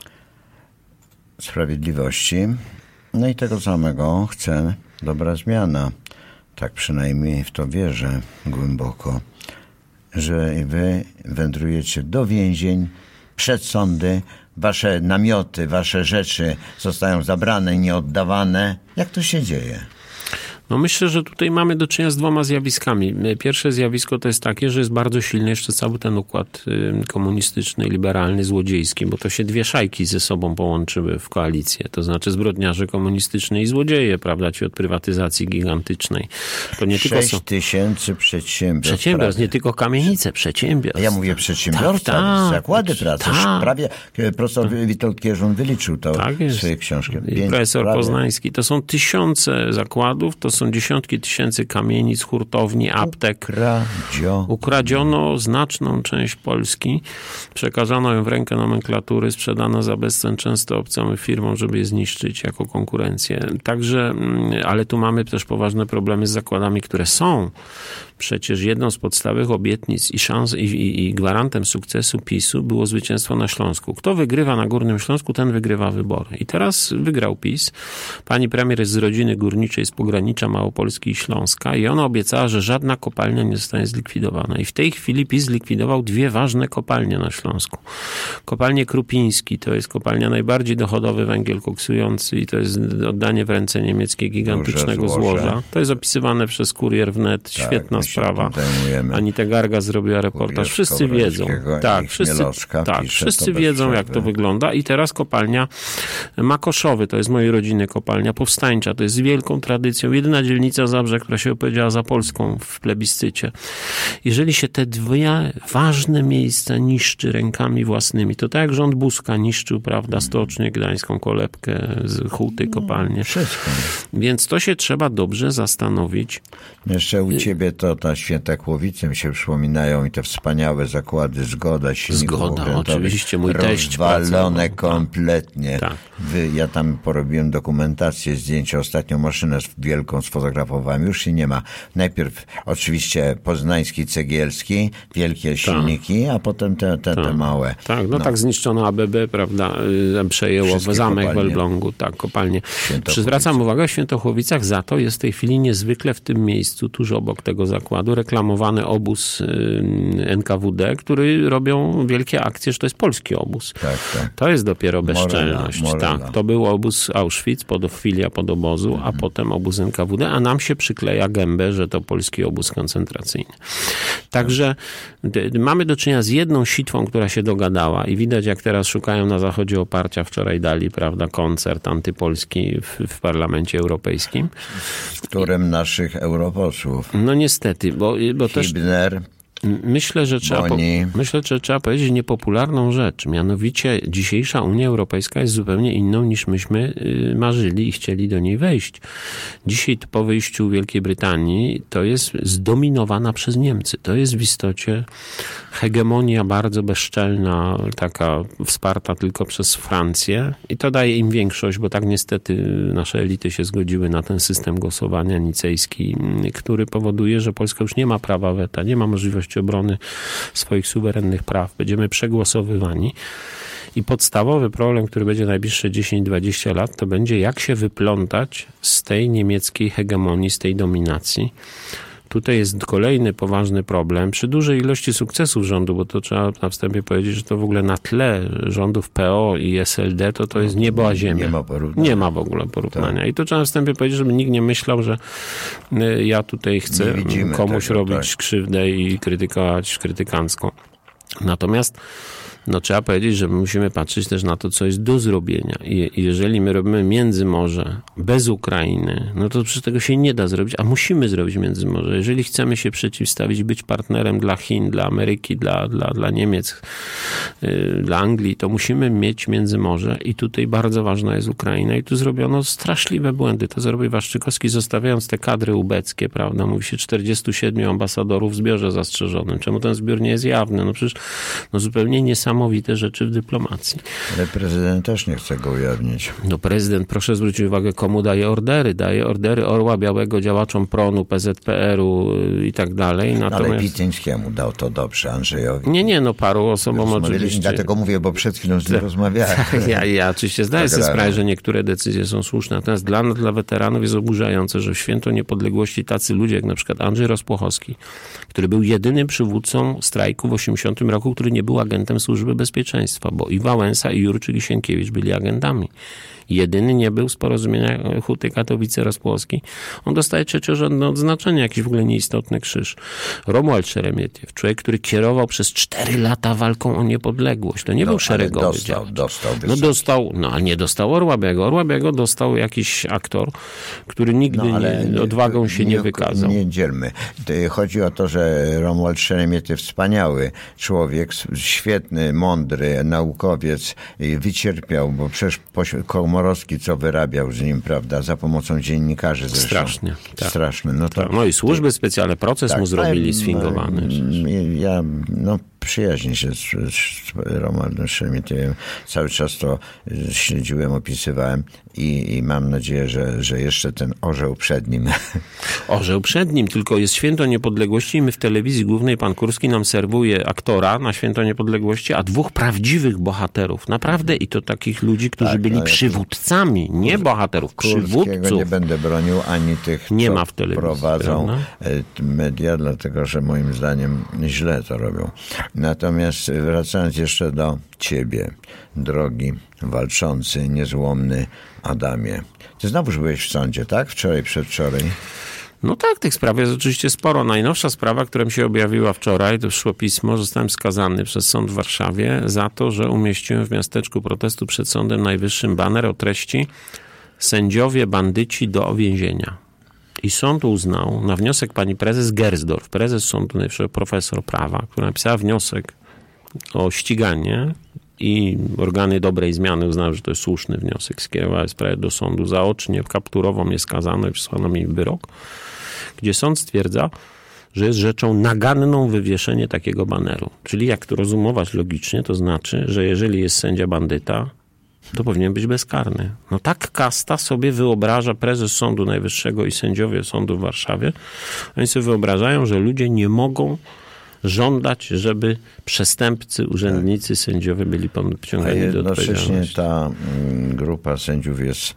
sprawiedliwości, no i tego samego chce dobra zmiana. Tak przynajmniej w to wierzę głęboko, że wy wędrujecie do więzień, przed sądy, wasze namioty, wasze rzeczy zostają zabrane, nieoddawane. Jak to się dzieje? No myślę, że tutaj mamy do czynienia z dwoma zjawiskami. Pierwsze zjawisko to jest takie, że jest bardzo silny jeszcze cały ten układ komunistyczny, liberalny, złodziejski, bo to się dwie szajki ze sobą połączyły w koalicję. To znaczy zbrodniarze komunistyczni i złodzieje, prawda, ci od prywatyzacji gigantycznej. To nie tylko 6 000 przedsiębiorstw. Przedsiębiorstw, nie tylko kamienice, przedsiębiorstw. Ja mówię przedsiębiorstwa, zakłady pracy. Prawie profesor Witold Kierzun wyliczył to w swojej książce. Profesor Poznański. To są tysiące zakładów, to są dziesiątki tysięcy kamienic, hurtowni, aptek. Ukradziono znaczną część Polski, przekazano ją w rękę nomenklatury, sprzedano za bezcen często obcym firmom, żeby je zniszczyć jako konkurencję. Także, ale tu mamy też poważne problemy z zakładami, które są. Przecież jedną z podstawowych obietnic i szans i gwarantem sukcesu PiS-u było zwycięstwo na Śląsku. Kto wygrywa na Górnym Śląsku, ten wygrywa wybory. I teraz wygrał PiS. Pani premier jest z rodziny górniczej z pogranicza Małopolski i Śląska i ona obiecała, że żadna kopalnia nie zostanie zlikwidowana. I w tej chwili PiS zlikwidował dwie ważne kopalnie na Śląsku. Kopalnię Krupiński, to jest kopalnia najbardziej dochodowy węgiel koksujący i to jest oddanie w ręce niemieckie gigantycznego złoża. To jest opisywane przez Kurier Wnet. Świetna sprawa. Anita Garga zrobiła reportaż. Wszyscy wiedzą. Wszyscy wiedzą, jak to wygląda. I teraz kopalnia Makoszowy, to jest mojej rodziny kopalnia powstańcza. To jest z wielką tradycją. Jedyna dzielnica Zabrze, która się opowiedziała za Polską w plebiscycie. Jeżeli się te dwie ważne miejsca niszczy rękami własnymi, to tak jak rząd Buzka niszczył, prawda, Stocznię Gdańską, Kolebkę, Huty, kopalnię. Wszystko. Więc to się trzeba dobrze zastanowić. Jeszcze u ciebie to ta Święta Kłowice mi się przypominają i te wspaniałe zakłady Zgoda, oczywiście, mój teść rozwalone kompletnie. Tak. Ja tam porobiłem dokumentację, zdjęcia, ostatnią maszynę wielką sfotografowałem, już się nie ma. Najpierw oczywiście poznański, cegielski, wielkie silniki, a potem te małe. Tak, tak zniszczono ABB, prawda, przejęło wszystkie zamek kopalnie. W Elblągu, tak, kopalnie. Zwracam uwagę, w Świętochłowicach za to jest w tej chwili niezwykle w tym miejscu, tuż obok tego zakładu, reklamowany obóz NKWD, który robią wielkie akcje, że to jest polski obóz. Tak. To jest dopiero bezczelność. Morela. Tak, to był obóz Auschwitz, filia pod obozu, a potem obóz NKWD, a nam się przykleja gębę, że to polski obóz koncentracyjny. Także mamy do czynienia z jedną sitwą, która się dogadała i widać, jak teraz szukają na Zachodzie oparcia. Wczoraj dali, prawda, koncert antypolski w Parlamencie Europejskim. W którym naszych europosłów. No niestety, bo Hibner, też... Myślę, że trzeba powiedzieć niepopularną rzecz. Mianowicie dzisiejsza Unia Europejska jest zupełnie inną niż myśmy marzyli i chcieli do niej wejść. Dzisiaj po wyjściu Wielkiej Brytanii to jest zdominowana przez Niemcy. To jest w istocie hegemonia bardzo bezczelna, taka wsparta tylko przez Francję i to daje im większość, bo tak niestety nasze elity się zgodziły na ten system głosowania nicejski, który powoduje, że Polska już nie ma prawa weta, nie ma możliwości obrony swoich suwerennych praw. Będziemy przegłosowywani. I podstawowy problem, który będzie najbliższe 10-20 lat, to będzie jak się wyplątać z tej niemieckiej hegemonii, z tej dominacji. Tutaj jest kolejny poważny problem. Przy dużej ilości sukcesów rządu, bo to trzeba na wstępie powiedzieć, że to w ogóle na tle rządów PO i SLD to jest niebo a ziemia. Nie ma w ogóle porównania. Tak. I to trzeba na wstępie powiedzieć, żeby nikt nie myślał, że ja tutaj chcę komuś robić krzywdę i krytykować krytykancką. Natomiast trzeba powiedzieć, że musimy patrzeć też na to, co jest do zrobienia. I jeżeli my robimy Międzymorze bez Ukrainy, to przecież tego się nie da zrobić, a musimy zrobić Międzymorze. Jeżeli chcemy się przeciwstawić, być partnerem dla Chin, dla Ameryki, dla Niemiec, dla Anglii, to musimy mieć Międzymorze i tutaj bardzo ważna jest Ukraina i tu zrobiono straszliwe błędy. To zrobił Waszczykowski, zostawiając te kadry ubeckie, prawda? Mówi się 47 ambasadorów w zbiorze zastrzeżonym. Czemu ten zbiór nie jest jawny? Przecież zupełnie niesamowite rzeczy w dyplomacji. Ale prezydent też nie chce go ujawnić. Prezydent, proszę zwrócić uwagę, komu daje ordery. Daje ordery Orła Białego, działaczom PRON-u, PZPR-u i tak dalej. Natomiast... Ale Pityńskiemu dał to dobrze, Andrzejowi. Nie, paru osobom oczywiście. Dlatego mówię, bo przed chwilą z nim rozmawiałem. Ja oczywiście zdaję sobie sprawę, że niektóre decyzje są słuszne. Natomiast dla weteranów jest oburzające, że w Święto Niepodległości tacy ludzie, jak na przykład Andrzej Rozpłochowski, który był jedynym przywódcą strajku w 80 roku, który nie był agentem służby Służby Bezpieczeństwa, bo i Wałęsa, i Jurczyk, i Sienkiewicz byli agentami. Jedyny nie był z porozumienia Huty Katowice-Rozpłocki. On dostaje trzeciorzędne odznaczenie, jakiś w ogóle nieistotny krzyż. Romuald Szeremietiew, człowiek, który kierował przez 4 lata walką o niepodległość. To nie był szeregowy działacz. Dostał, ale nie dostał Orła Białego. Orła Białego dostał jakiś aktor, który nigdy odwagą się nie wykazał. Nie dzielmy. Chodzi o to, że Romuald Szeremietiew, wspaniały człowiek, świetny, mądry naukowiec, wycierpiał, bo przecież Komorowski, co wyrabiał z nim, prawda, za pomocą dziennikarzy zresztą. Strasznie. Tak. Straszne. No i służby specjalne, proces mu zrobili sfingowany. Ja przyjaźnię się z Romualdem Szeremietiewem. Cały czas to śledziłem, opisywałem i mam nadzieję, że jeszcze ten orzeł przed nim. Orzeł przed nim, tylko jest Święto Niepodległości i my w telewizji głównej, pan Kurski nam serwuje aktora na Święto Niepodległości, a 2 prawdziwych bohaterów. Naprawdę i to takich ludzi, którzy byli przywódcami, nie bohaterów, przywódców. Nie będę bronił ani tych, nie co ma w telewizji, prowadzą prawda? Media, dlatego że moim zdaniem źle to robią. Natomiast wracając jeszcze do ciebie, drogi, walczący, niezłomny Adamie. Ty znowuż byłeś w sądzie, tak? Wczoraj, przedwczoraj. No tak, tych spraw jest oczywiście sporo. Najnowsza sprawa, która mi się objawiła wczoraj, to szło pismo, zostałem skazany przez sąd w Warszawie za to, że umieściłem w miasteczku protestu przed Sądem Najwyższym baner o treści: sędziowie bandyci do więzienia. I sąd uznał, na wniosek pani prezes Gersdorf, prezes Sądu Najwyższego, profesor prawa, która napisała wniosek o ściganie, i organy dobrej zmiany uznały, że to jest słuszny wniosek. Skierowały sprawę do sądu zaocznie, kapturowo mnie skazano i przesłano mi wyrok, gdzie sąd stwierdza, że jest rzeczą naganną wywieszenie takiego baneru. Czyli jak to rozumować logicznie, to znaczy, że jeżeli jest sędzia bandyta, to powinien być bezkarny. No tak kasta sobie wyobraża prezes Sądu Najwyższego i sędziowie sądu w Warszawie. Oni sobie wyobrażają, że ludzie nie mogą żądać, żeby przestępcy, urzędnicy, sędziowie byli pociągani do odpowiedzialności. Jednocześnie ta grupa sędziów jest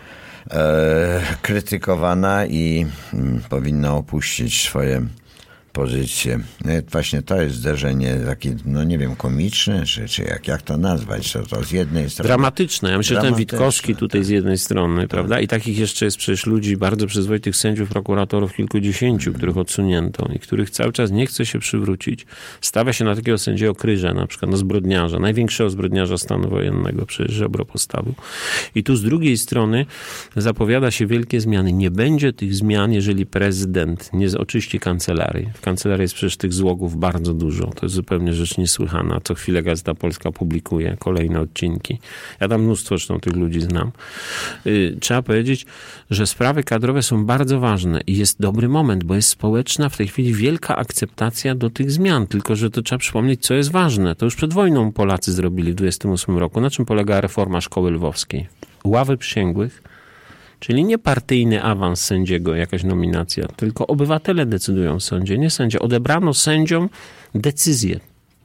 krytykowana i powinna opuścić swoje pozycje. Właśnie to jest zderzenie takie, no nie wiem, komiczne, czy jak to nazwać, to z jednej strony... Dramatyczne. Ja myślę, że ten Witkowski tutaj z jednej strony, prawda? I takich jeszcze jest przecież ludzi, bardzo przyzwoitych sędziów, prokuratorów, kilkudziesięciu, których odsunięto i których cały czas nie chce się przywrócić. Stawia się na takiego sędziego Kryża, na przykład, no zbrodniarza, największego zbrodniarza stanu wojennego, przecież Ziobro postawił. I tu z drugiej strony zapowiada się wielkie zmiany. Nie będzie tych zmian, jeżeli prezydent nie oczyści kancelarii. W kancelarii jest przecież tych złogów bardzo dużo. To jest zupełnie rzecz niesłychana. Co chwilę Gazeta Polska publikuje kolejne odcinki. Ja tam mnóstwo zresztą tych ludzi znam. Trzeba powiedzieć, że sprawy kadrowe są bardzo ważne i jest dobry moment, bo jest społeczna w tej chwili wielka akceptacja do tych zmian. Tylko że to trzeba przypomnieć, co jest ważne. To już przed wojną Polacy zrobili w 28 roku. Na czym polegała reforma szkoły lwowskiej? Ławy przysięgłych, czyli nie partyjny awans sędziego, jakaś nominacja, tylko obywatele decydują w sądzie, nie sędzia. Odebrano sędziom decyzję.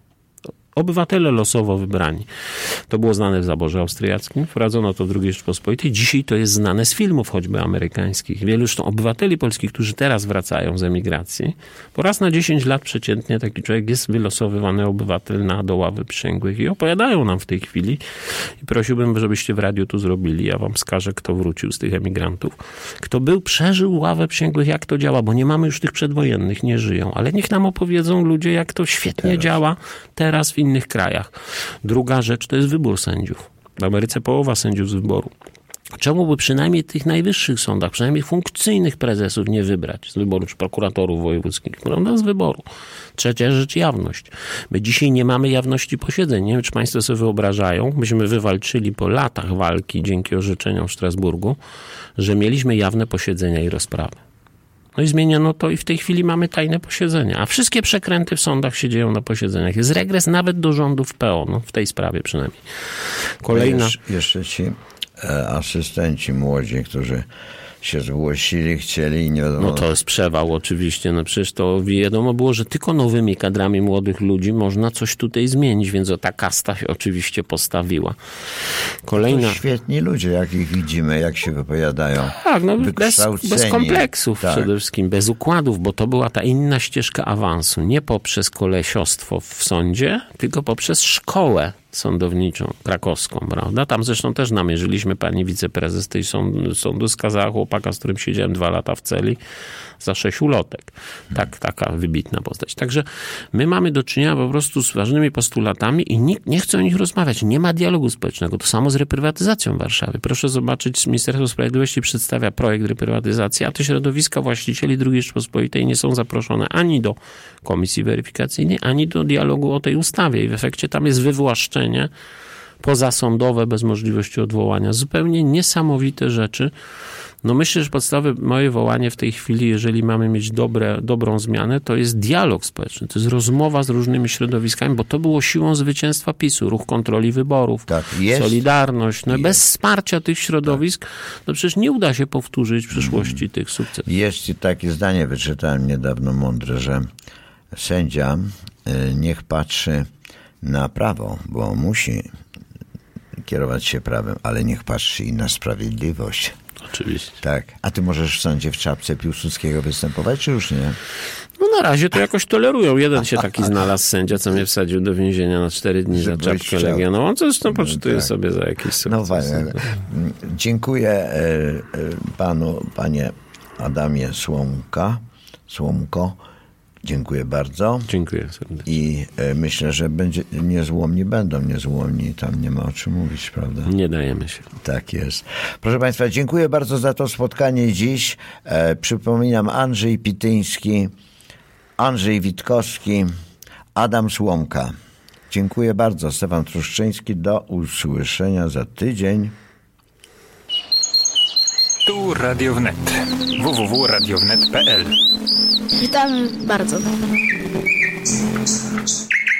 Obywatele losowo wybrani. To było znane w zaborze austriackim, wprowadzono to w II Rzeczpospolitej. Dzisiaj to jest znane z filmów choćby amerykańskich. Wielu zresztą obywateli polskich, którzy teraz wracają z emigracji, po raz na 10 lat przeciętnie taki człowiek jest wylosowywany obywatel do ławy przysięgłych i opowiadają nam w tej chwili. I prosiłbym, żebyście w radiu to zrobili. Ja wam wskażę, kto wrócił z tych emigrantów. Kto przeżył ławę przysięgłych, jak to działa, bo nie mamy już tych przedwojennych, nie żyją. Ale niech nam opowiedzą ludzie, jak to świetnie działa teraz w innych krajach. Druga rzecz to jest wybór sędziów. W Ameryce połowa sędziów z wyboru. Czemu by przynajmniej tych najwyższych sądach, przynajmniej funkcyjnych prezesów nie wybrać z wyboru, czy prokuratorów wojewódzkich? Prawda? Z wyboru. Trzecia rzecz, jawność. My dzisiaj nie mamy jawności posiedzeń. Nie wiem, czy państwo sobie wyobrażają, myśmy wywalczyli po latach walki dzięki orzeczeniom w Strasburgu, że mieliśmy jawne posiedzenia i rozprawy. No i zmieniono to i w tej chwili mamy tajne posiedzenia. A wszystkie przekręty w sądach się dzieją na posiedzeniach. Jest regres nawet do rządów PO, no, w tej sprawie przynajmniej. Kolejna... Jeszcze ci asystenci młodzi, którzy się zgłosili, chcieli i nie wiadomo. No to jest przewał oczywiście. No przecież to wiadomo było, że tylko nowymi kadrami młodych ludzi można coś tutaj zmienić, więc ta kasta się oczywiście postawiła. Kolejna... To świetni ludzie, jak ich widzimy, jak się wypowiadają. Tak, no bez kompleksów tak. Przede wszystkim, bez układów, bo to była ta inna ścieżka awansu. Nie poprzez kolesiostwo w sądzie, tylko poprzez szkołę sądowniczą krakowską, prawda? Tam zresztą też namierzyliśmy, pani wiceprezes tej sądu skazała chłopaka, z którym siedziałem 2 lata w celi za 6 ulotek. Taka wybitna postać. Także my mamy do czynienia po prostu z ważnymi postulatami i nikt nie chce o nich rozmawiać. Nie ma dialogu społecznego. To samo z reprywatyzacją Warszawy. Proszę zobaczyć, Ministerstwo Sprawiedliwości przedstawia projekt reprywatyzacji, a te środowiska właścicieli II Rzeczypospolitej nie są zaproszone ani do komisji weryfikacyjnej, ani do dialogu o tej ustawie. I w efekcie tam jest wywłaszczenie pozasądowe bez możliwości odwołania. Zupełnie niesamowite rzeczy. No myślę, że podstawowe moje wołanie w tej chwili, jeżeli mamy mieć dobrą zmianę, to jest dialog społeczny. To jest rozmowa z różnymi środowiskami, bo to było siłą zwycięstwa PiS-u. Ruch kontroli wyborów, Solidarność. No bez wsparcia tych środowisk, no przecież nie uda się powtórzyć w przyszłości tych sukcesów. Jest takie zdanie, wyczytałem niedawno mądre, że sędzia niech patrzy na prawo, bo musi kierować się prawem, ale niech patrzy i na sprawiedliwość. Oczywiście. Tak. A ty możesz w sądzie w czapce Piłsudskiego występować, czy już nie? No na razie to jakoś tolerują. Jeden się taki znalazł sędzia, co mnie wsadził do więzienia na 4 dni za czapkę legionową. Co zresztą poczytuję sobie za jakiś sukces. No fajnie. Dziękuję panie Adamie Słomko. Dziękuję bardzo. Dziękuję serdecznie. I myślę, że będą niezłomni. Tam nie ma o czym mówić, prawda? Nie dajemy się. Tak jest. Proszę Państwa, dziękuję bardzo za to spotkanie dziś. Przypominam, Andrzej Pityński, Andrzej Witkowski, Adam Słomka. Dziękuję bardzo. Stefan Truszczyński. Do usłyszenia za tydzień. Tu Radio Wnet. www.radiownet.pl. Witam bardzo.